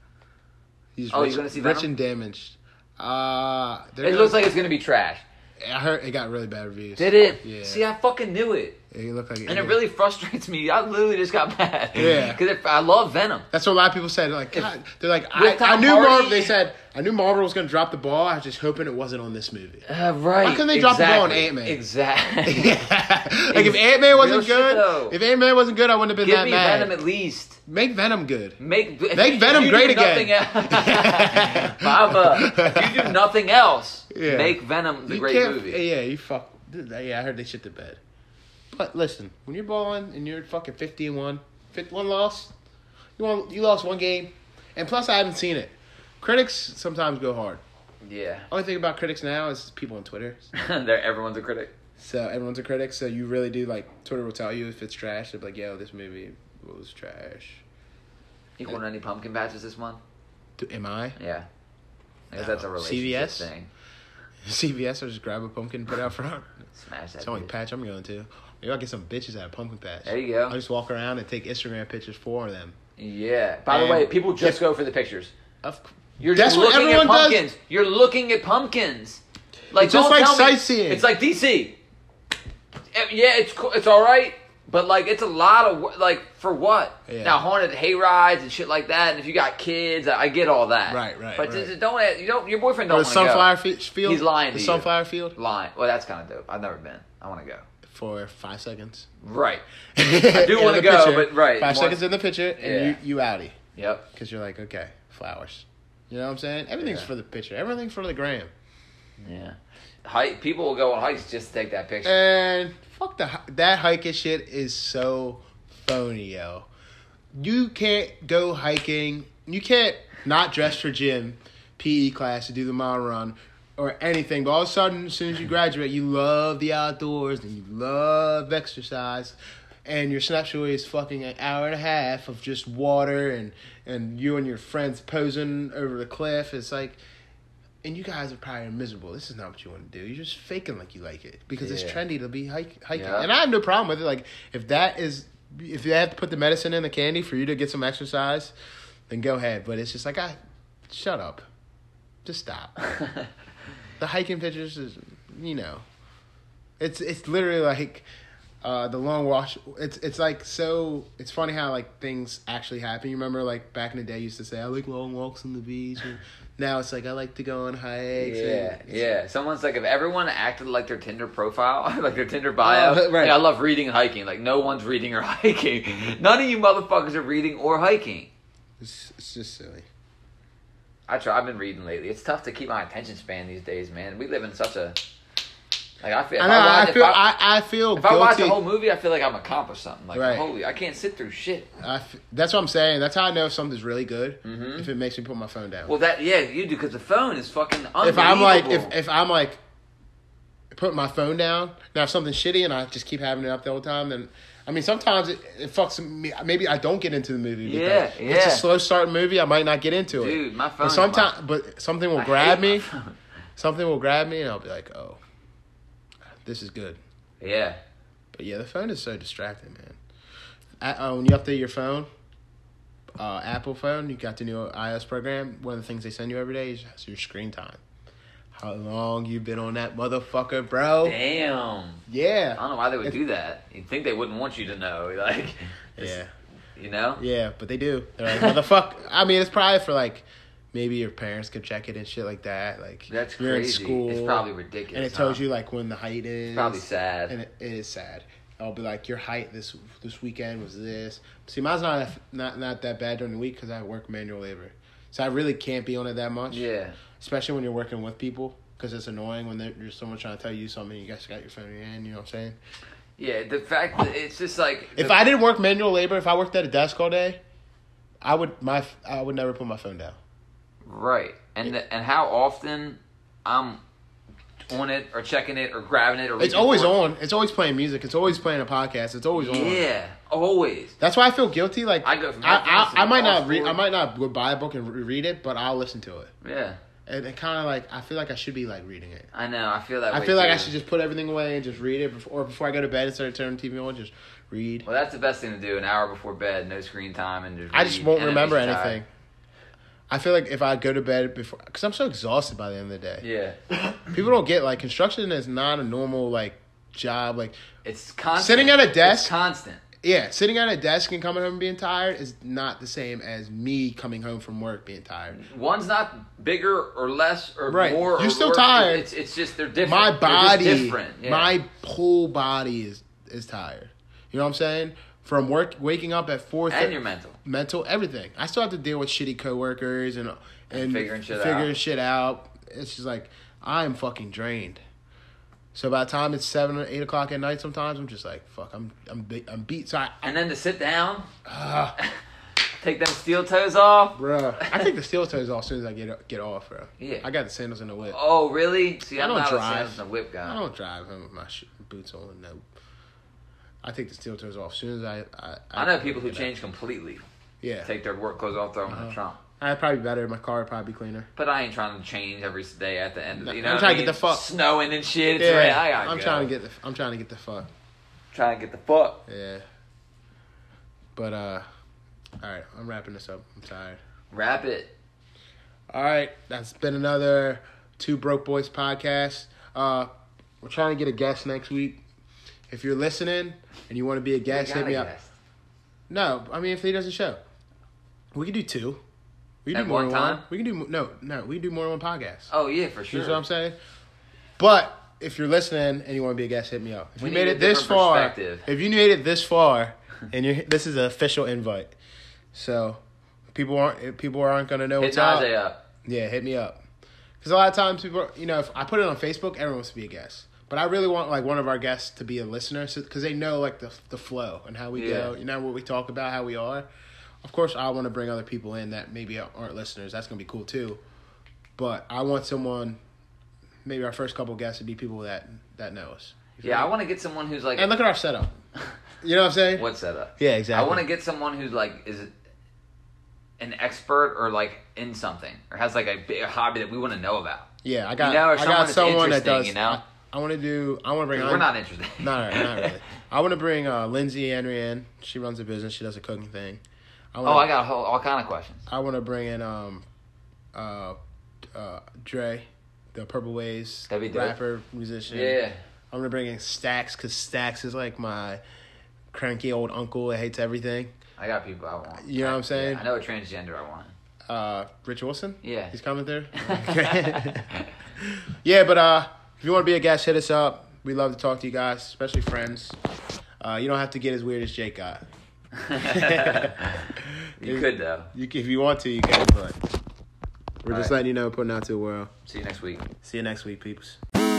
Speaker 1: He's
Speaker 2: Oh,
Speaker 1: rich,
Speaker 2: you're gonna see
Speaker 1: rich
Speaker 2: Venom?
Speaker 1: and damaged. Uh, they're
Speaker 2: It
Speaker 1: gonna-
Speaker 2: looks like it's gonna be trash.
Speaker 1: I heard it got really bad reviews.
Speaker 2: Did it?
Speaker 1: Yeah.
Speaker 2: See, I fucking knew it.
Speaker 1: It looked like
Speaker 2: And it really frustrates me. I literally just got mad.
Speaker 1: Yeah.
Speaker 2: Because I love Venom.
Speaker 1: That's what a lot of people said. Like,
Speaker 2: If-
Speaker 1: God, they're like, I,
Speaker 2: with
Speaker 1: I
Speaker 2: Tom
Speaker 1: knew
Speaker 2: Hardy-
Speaker 1: Marvel. They said I knew Marvel was going to drop the ball. I was just hoping it wasn't on this movie.
Speaker 2: Uh, right.
Speaker 1: Why couldn't they drop the ball on
Speaker 2: Exactly.
Speaker 1: Ant-Man?
Speaker 2: Exactly.
Speaker 1: Yeah. Like if Ant Man wasn't
Speaker 2: Real shit,
Speaker 1: good,
Speaker 2: though.
Speaker 1: if Ant Man wasn't good, I wouldn't have been
Speaker 2: Give
Speaker 1: that
Speaker 2: me
Speaker 1: mad.
Speaker 2: Venom at least.
Speaker 1: Make Venom good.
Speaker 2: Make if
Speaker 1: Make
Speaker 2: you-
Speaker 1: Venom
Speaker 2: if you
Speaker 1: great
Speaker 2: do
Speaker 1: again.
Speaker 2: nothing else- Mama, if you do nothing else,
Speaker 1: Yeah.
Speaker 2: make Venom the
Speaker 1: You
Speaker 2: great
Speaker 1: can't-
Speaker 2: movie.
Speaker 1: Yeah, you fuck. Yeah, I heard they shit the bed. But listen, when you're balling and you're fucking fifty and one, one loss, you want you lost one game, and plus I haven't seen it. Critics sometimes go hard.
Speaker 2: Yeah.
Speaker 1: Only thing about critics now is people on Twitter.
Speaker 2: They're, everyone's a critic.
Speaker 1: So everyone's a critic. So you really do like Twitter will tell you if it's trash. They're like, "Yo, this movie was trash."
Speaker 2: You going to any pumpkin patches this month?
Speaker 1: Do, am I?
Speaker 2: Yeah. I guess
Speaker 1: No.
Speaker 2: that's a relationship
Speaker 1: C V S?
Speaker 2: thing.
Speaker 1: C V S or just grab a pumpkin and put it out front.
Speaker 2: Smash that.
Speaker 1: It's the only
Speaker 2: bitch.
Speaker 1: patch I'm going to. Maybe I'll get some bitches at a pumpkin patch.
Speaker 2: There you go.
Speaker 1: I'll just walk around and take Instagram pictures for them.
Speaker 2: Yeah. By the
Speaker 1: And-
Speaker 2: way, people just go for the pictures.
Speaker 1: Of,
Speaker 2: You're
Speaker 1: That's
Speaker 2: just
Speaker 1: what
Speaker 2: looking at
Speaker 1: everyone does.
Speaker 2: pumpkins. You're looking at pumpkins. Like
Speaker 1: It's just
Speaker 2: don't
Speaker 1: like
Speaker 2: tell me-
Speaker 1: sightseeing.
Speaker 2: It's like D C. Eh, Yeah, it's cool. It's all right, but like it's a lot of wo- like for what?
Speaker 1: Yeah.
Speaker 2: Now haunted hay rides and shit like that. And if you got kids, I I get all that.
Speaker 1: Right, right,
Speaker 2: But
Speaker 1: right.
Speaker 2: just don't. You don't. Your boyfriend
Speaker 1: Or
Speaker 2: don't
Speaker 1: the
Speaker 2: want to
Speaker 1: sunflower
Speaker 2: go.
Speaker 1: fi- field.
Speaker 2: He's lying
Speaker 1: The
Speaker 2: to you.
Speaker 1: sunflower field
Speaker 2: Lying. Well, that's kind of dope. I've never been. I want to go.
Speaker 1: for five seconds.
Speaker 2: Right. I do
Speaker 1: In
Speaker 2: want to
Speaker 1: the
Speaker 2: go,
Speaker 1: picture.
Speaker 2: but right.
Speaker 1: Five
Speaker 2: more-
Speaker 1: seconds in the picture, and
Speaker 2: Yeah.
Speaker 1: you you outie
Speaker 2: Yep.
Speaker 1: because you're like, okay, flowers. You know what I'm saying? Everything's
Speaker 2: Yeah.
Speaker 1: for the picture. Everything's for the gram.
Speaker 2: Yeah. Hike. People will go on hikes just to take that picture.
Speaker 1: And fuck the hi- that hiking shit is so phony, yo. You can't go hiking. You can't not dress for gym, P E class to do the mile run or anything. But all of a sudden, as soon as you graduate, you love the outdoors and you love exercise. And your snapshot is fucking an hour and a half of just water and, and you and your friends posing over the cliff. It's like... And you guys are probably miserable. This is not what you want to do. You're just faking like you like it because it's
Speaker 2: Yeah.
Speaker 1: trendy to be hike, hiking.
Speaker 2: Yeah.
Speaker 1: And I have no problem with it. Like if that is, if you have to put the medicine in the candy for you to get some exercise, then go ahead. But it's just like, I, shut up, just stop. The hiking pictures is, you know, it's it's literally like uh, the long walk. It's it's like so. It's funny how like things actually happen. You remember like back in the day, you used to say I like long walks on the beach. And now it's like I like to go on hikes.
Speaker 2: Yeah,
Speaker 1: and-
Speaker 2: yeah. Someone's like, if everyone acted like their Tinder profile, like their Tinder bio,
Speaker 1: Oh, right.
Speaker 2: like, I love reading and hiking. Like, no one's reading or hiking. None of you motherfuckers are reading or hiking.
Speaker 1: It's, it's just silly.
Speaker 2: I try. I've been reading lately. It's tough to keep my attention span these days, man. We live in such a like. I feel. If
Speaker 1: I know.
Speaker 2: I,
Speaker 1: I,
Speaker 2: watch,
Speaker 1: feel.
Speaker 2: if I,
Speaker 1: I, I feel
Speaker 2: if
Speaker 1: guilty.
Speaker 2: I watch a whole movie, I feel like I'm accomplished something. Like,
Speaker 1: Right.
Speaker 2: holy, I can't sit through shit.
Speaker 1: I f- that's what I'm saying. That's how I know if something's really good.
Speaker 2: Mhm.
Speaker 1: If it makes me put my phone down.
Speaker 2: Well, that yeah, you do because the phone is fucking unbelievable.
Speaker 1: if I'm like, if if I'm like, putting my phone down. Now, if something's shitty and I just keep having it up the whole time, then I mean, sometimes it, it fucks me. Maybe I don't get into the movie. Because
Speaker 2: Yeah,
Speaker 1: if it's a
Speaker 2: yeah.
Speaker 1: slow start movie, I might not get into it.
Speaker 2: Dude, my phone.
Speaker 1: But
Speaker 2: is
Speaker 1: sometimes,
Speaker 2: my-
Speaker 1: but something will
Speaker 2: I
Speaker 1: grab
Speaker 2: hate my
Speaker 1: me.
Speaker 2: phone.
Speaker 1: Something will grab me, and I'll be like, "Oh, this is good."
Speaker 2: Yeah.
Speaker 1: But yeah, the phone is so distracting, man. At, uh, when you update your phone, uh, Apple phone, you got the new iOS program. One of the things they send you every day is your screen time. How long you been on that motherfucker, bro?
Speaker 2: Damn.
Speaker 1: Yeah.
Speaker 2: I don't know why they would
Speaker 1: It-
Speaker 2: do that. You'd think they wouldn't want you to know. Like,
Speaker 1: Yeah.
Speaker 2: you know?
Speaker 1: Yeah, but they do. They're like, motherfucker. I mean, it's probably for like, maybe your parents could check it and shit like that. Like,
Speaker 2: That's
Speaker 1: you're
Speaker 2: crazy.
Speaker 1: in school.
Speaker 2: It's probably ridiculous.
Speaker 1: And it tells
Speaker 2: huh?
Speaker 1: you like when the height is.
Speaker 2: It's probably sad.
Speaker 1: And it, it is sad. I'll be like, your height this this weekend was this. See, mine's not not not that bad during the week because I work manual labor, so I really can't be on it that much.
Speaker 2: Yeah.
Speaker 1: Especially when you're working with people, because it's annoying when there's someone trying to tell you something. You guys got your phone in your hand. You know what I'm saying?
Speaker 2: Yeah, the fact that it's just like...
Speaker 1: If
Speaker 2: the-
Speaker 1: I didn't work manual labor, if I worked at a desk all day, I would my I would never put my phone down.
Speaker 2: Right. And the, and how often I'm on it or checking it or grabbing it or
Speaker 1: It's always on. It's always playing music. It's always playing a podcast. It's always on.
Speaker 2: Yeah, always.
Speaker 1: That's why I feel guilty. Like
Speaker 2: I go from
Speaker 1: I,
Speaker 2: Netflix
Speaker 1: I, I might
Speaker 2: to
Speaker 1: not read.
Speaker 2: Oxford.
Speaker 1: I might not go buy a book and re- read it, but I'll listen to it.
Speaker 2: Yeah.
Speaker 1: And it kind of like I feel like I should be like reading it.
Speaker 2: I know. I feel that
Speaker 1: I
Speaker 2: way
Speaker 1: feel like
Speaker 2: too.
Speaker 1: I should just put everything away and just read it, before, or before I go to bed instead of turning the T V on, just read.
Speaker 2: Well, that's the best thing to do. An hour before bed, no screen time, and just
Speaker 1: I just
Speaker 2: read,
Speaker 1: won't
Speaker 2: and it
Speaker 1: remember
Speaker 2: makes you
Speaker 1: anything.
Speaker 2: tired.
Speaker 1: I feel like if I go to bed before, because I'm so exhausted by the end of the day.
Speaker 2: Yeah.
Speaker 1: People don't get like construction is not a normal like job. Like
Speaker 2: It's constant.
Speaker 1: Sitting at a desk-
Speaker 2: It's constant.
Speaker 1: yeah, sitting at a desk and coming home and being tired is not the same as me coming home from work being tired.
Speaker 2: One's not bigger or less or
Speaker 1: Right.
Speaker 2: more.
Speaker 1: You're
Speaker 2: or
Speaker 1: still
Speaker 2: worse.
Speaker 1: tired.
Speaker 2: It's it's just they're different.
Speaker 1: My
Speaker 2: They're just
Speaker 1: body,
Speaker 2: different. Yeah.
Speaker 1: my whole body is is tired. You know what I'm saying? From work, waking up at four.
Speaker 2: and your mental.
Speaker 1: mental, everything. I still have to deal with shitty coworkers and and
Speaker 2: figuring shit
Speaker 1: figuring
Speaker 2: out.
Speaker 1: shit out. It's just like I'm fucking drained. So by the time it's seven or eight o'clock at night, sometimes I'm just like, fuck, I'm I'm be- I'm beat. So I,
Speaker 2: And then to sit down,
Speaker 1: uh,
Speaker 2: take them steel toes off.
Speaker 1: bruh, I take the steel toes off as soon as I get get off, bro.
Speaker 2: Yeah.
Speaker 1: I got the sandals in the whip.
Speaker 2: Oh, really? See,
Speaker 1: I
Speaker 2: I'm
Speaker 1: don't
Speaker 2: not
Speaker 1: drive.
Speaker 2: a sandals and a whip guy.
Speaker 1: I don't drive home with my sh- boots on. No, I take the steel toes off as soon as I. I,
Speaker 2: I know people who
Speaker 1: get
Speaker 2: change completely.
Speaker 1: up. Yeah,
Speaker 2: Take their work clothes off, throw them in the trunk.
Speaker 1: I'd probably be better. My car would probably be cleaner.
Speaker 2: But I ain't trying to change every day at the end of the, you know
Speaker 1: I'm
Speaker 2: what
Speaker 1: trying
Speaker 2: I
Speaker 1: to
Speaker 2: mean?
Speaker 1: get the fuck-
Speaker 2: Snowing and shit. It's
Speaker 1: Yeah,
Speaker 2: right. I gotta
Speaker 1: I'm
Speaker 2: go.
Speaker 1: trying to get the. I'm trying to get the fuck.
Speaker 2: Trying to get the fuck.
Speaker 1: Yeah. But uh, all right, I'm wrapping this up. I'm tired.
Speaker 2: Wrap it.
Speaker 1: All right, that's been another Two Broke Boys podcast. Uh, we're trying to get a guest next week. If you're listening and you want to be a guest,
Speaker 2: We
Speaker 1: hit
Speaker 2: got
Speaker 1: me
Speaker 2: a
Speaker 1: up.
Speaker 2: guest.
Speaker 1: No, I mean if he doesn't show, we can do two. We can
Speaker 2: At
Speaker 1: do more
Speaker 2: one
Speaker 1: than
Speaker 2: time?
Speaker 1: one. We can do mo- no, no. We can do more than one podcast.
Speaker 2: Oh yeah, for
Speaker 1: You
Speaker 2: sure.
Speaker 1: know what I'm saying? But if you're listening and you want to be a guest, hit me up. If
Speaker 2: We
Speaker 1: you
Speaker 2: need
Speaker 1: made
Speaker 2: a
Speaker 1: it this
Speaker 2: different
Speaker 1: far,
Speaker 2: perspective.
Speaker 1: if you made it this far, and you're this is an official invite, so people aren't if people aren't gonna know
Speaker 2: Hit
Speaker 1: what's up.
Speaker 2: Najee up.
Speaker 1: Yeah, hit me up. Because a lot of times people, you know, if I put it on Facebook, everyone wants to be a guest. But I really want like one of our guests to be a listener, because they know like the the flow and how we
Speaker 2: Yeah.
Speaker 1: go. You know what we talk about, how we are. Of course, I want to bring other people in that maybe aren't listeners. That's gonna be cool too. But I want someone. Maybe our first couple guests would be people that that know us. You feel
Speaker 2: Yeah, I
Speaker 1: me?
Speaker 2: want to get someone who's like.
Speaker 1: And look at our setup. You know what I'm saying?
Speaker 2: What setup?
Speaker 1: Yeah, exactly.
Speaker 2: I want to get someone who's like is an expert or like in something or has like a big hobby that we want to know about.
Speaker 1: Yeah, I got.
Speaker 2: You know, or
Speaker 1: I
Speaker 2: someone
Speaker 1: got
Speaker 2: that's
Speaker 1: someone that
Speaker 2: interesting,
Speaker 1: does.
Speaker 2: you know?
Speaker 1: I, I want to do. I want to bring.
Speaker 2: We're not interested.
Speaker 1: No, no, not really. I want to bring uh, Lindsay Andrian. She runs a business. She does a cooking thing. I wanna,
Speaker 2: Oh, I got a whole, all kind of questions.
Speaker 1: I want to bring in um, uh, uh, Dre, the Purple Waves
Speaker 2: That'd be dope.
Speaker 1: rapper musician.
Speaker 2: Yeah.
Speaker 1: I'm gonna bring in Stax, because Stax is like my cranky old uncle that hates everything.
Speaker 2: I got people I want.
Speaker 1: You know what I'm saying?
Speaker 2: Yeah, I know a transgender I want.
Speaker 1: Uh, Rich Wilson.
Speaker 2: Yeah.
Speaker 1: He's coming through. Yeah, but uh, if you want to be a guest, hit us up. We love to talk to you guys, especially friends. Uh, you don't have to get as weird as Jake got.
Speaker 2: You could though.
Speaker 1: You can, if you want to, you can. But we're
Speaker 2: All
Speaker 1: just
Speaker 2: right.
Speaker 1: letting you know, putting out to the world.
Speaker 2: See you next week.
Speaker 1: See you next week, peeps.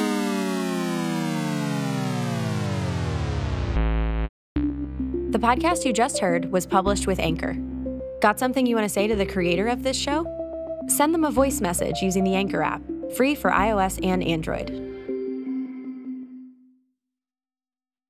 Speaker 3: The podcast you just heard was published with Anchor. Got something you want to say to the creator of this show? Send them a voice message using the Anchor app, free for iOS and Android.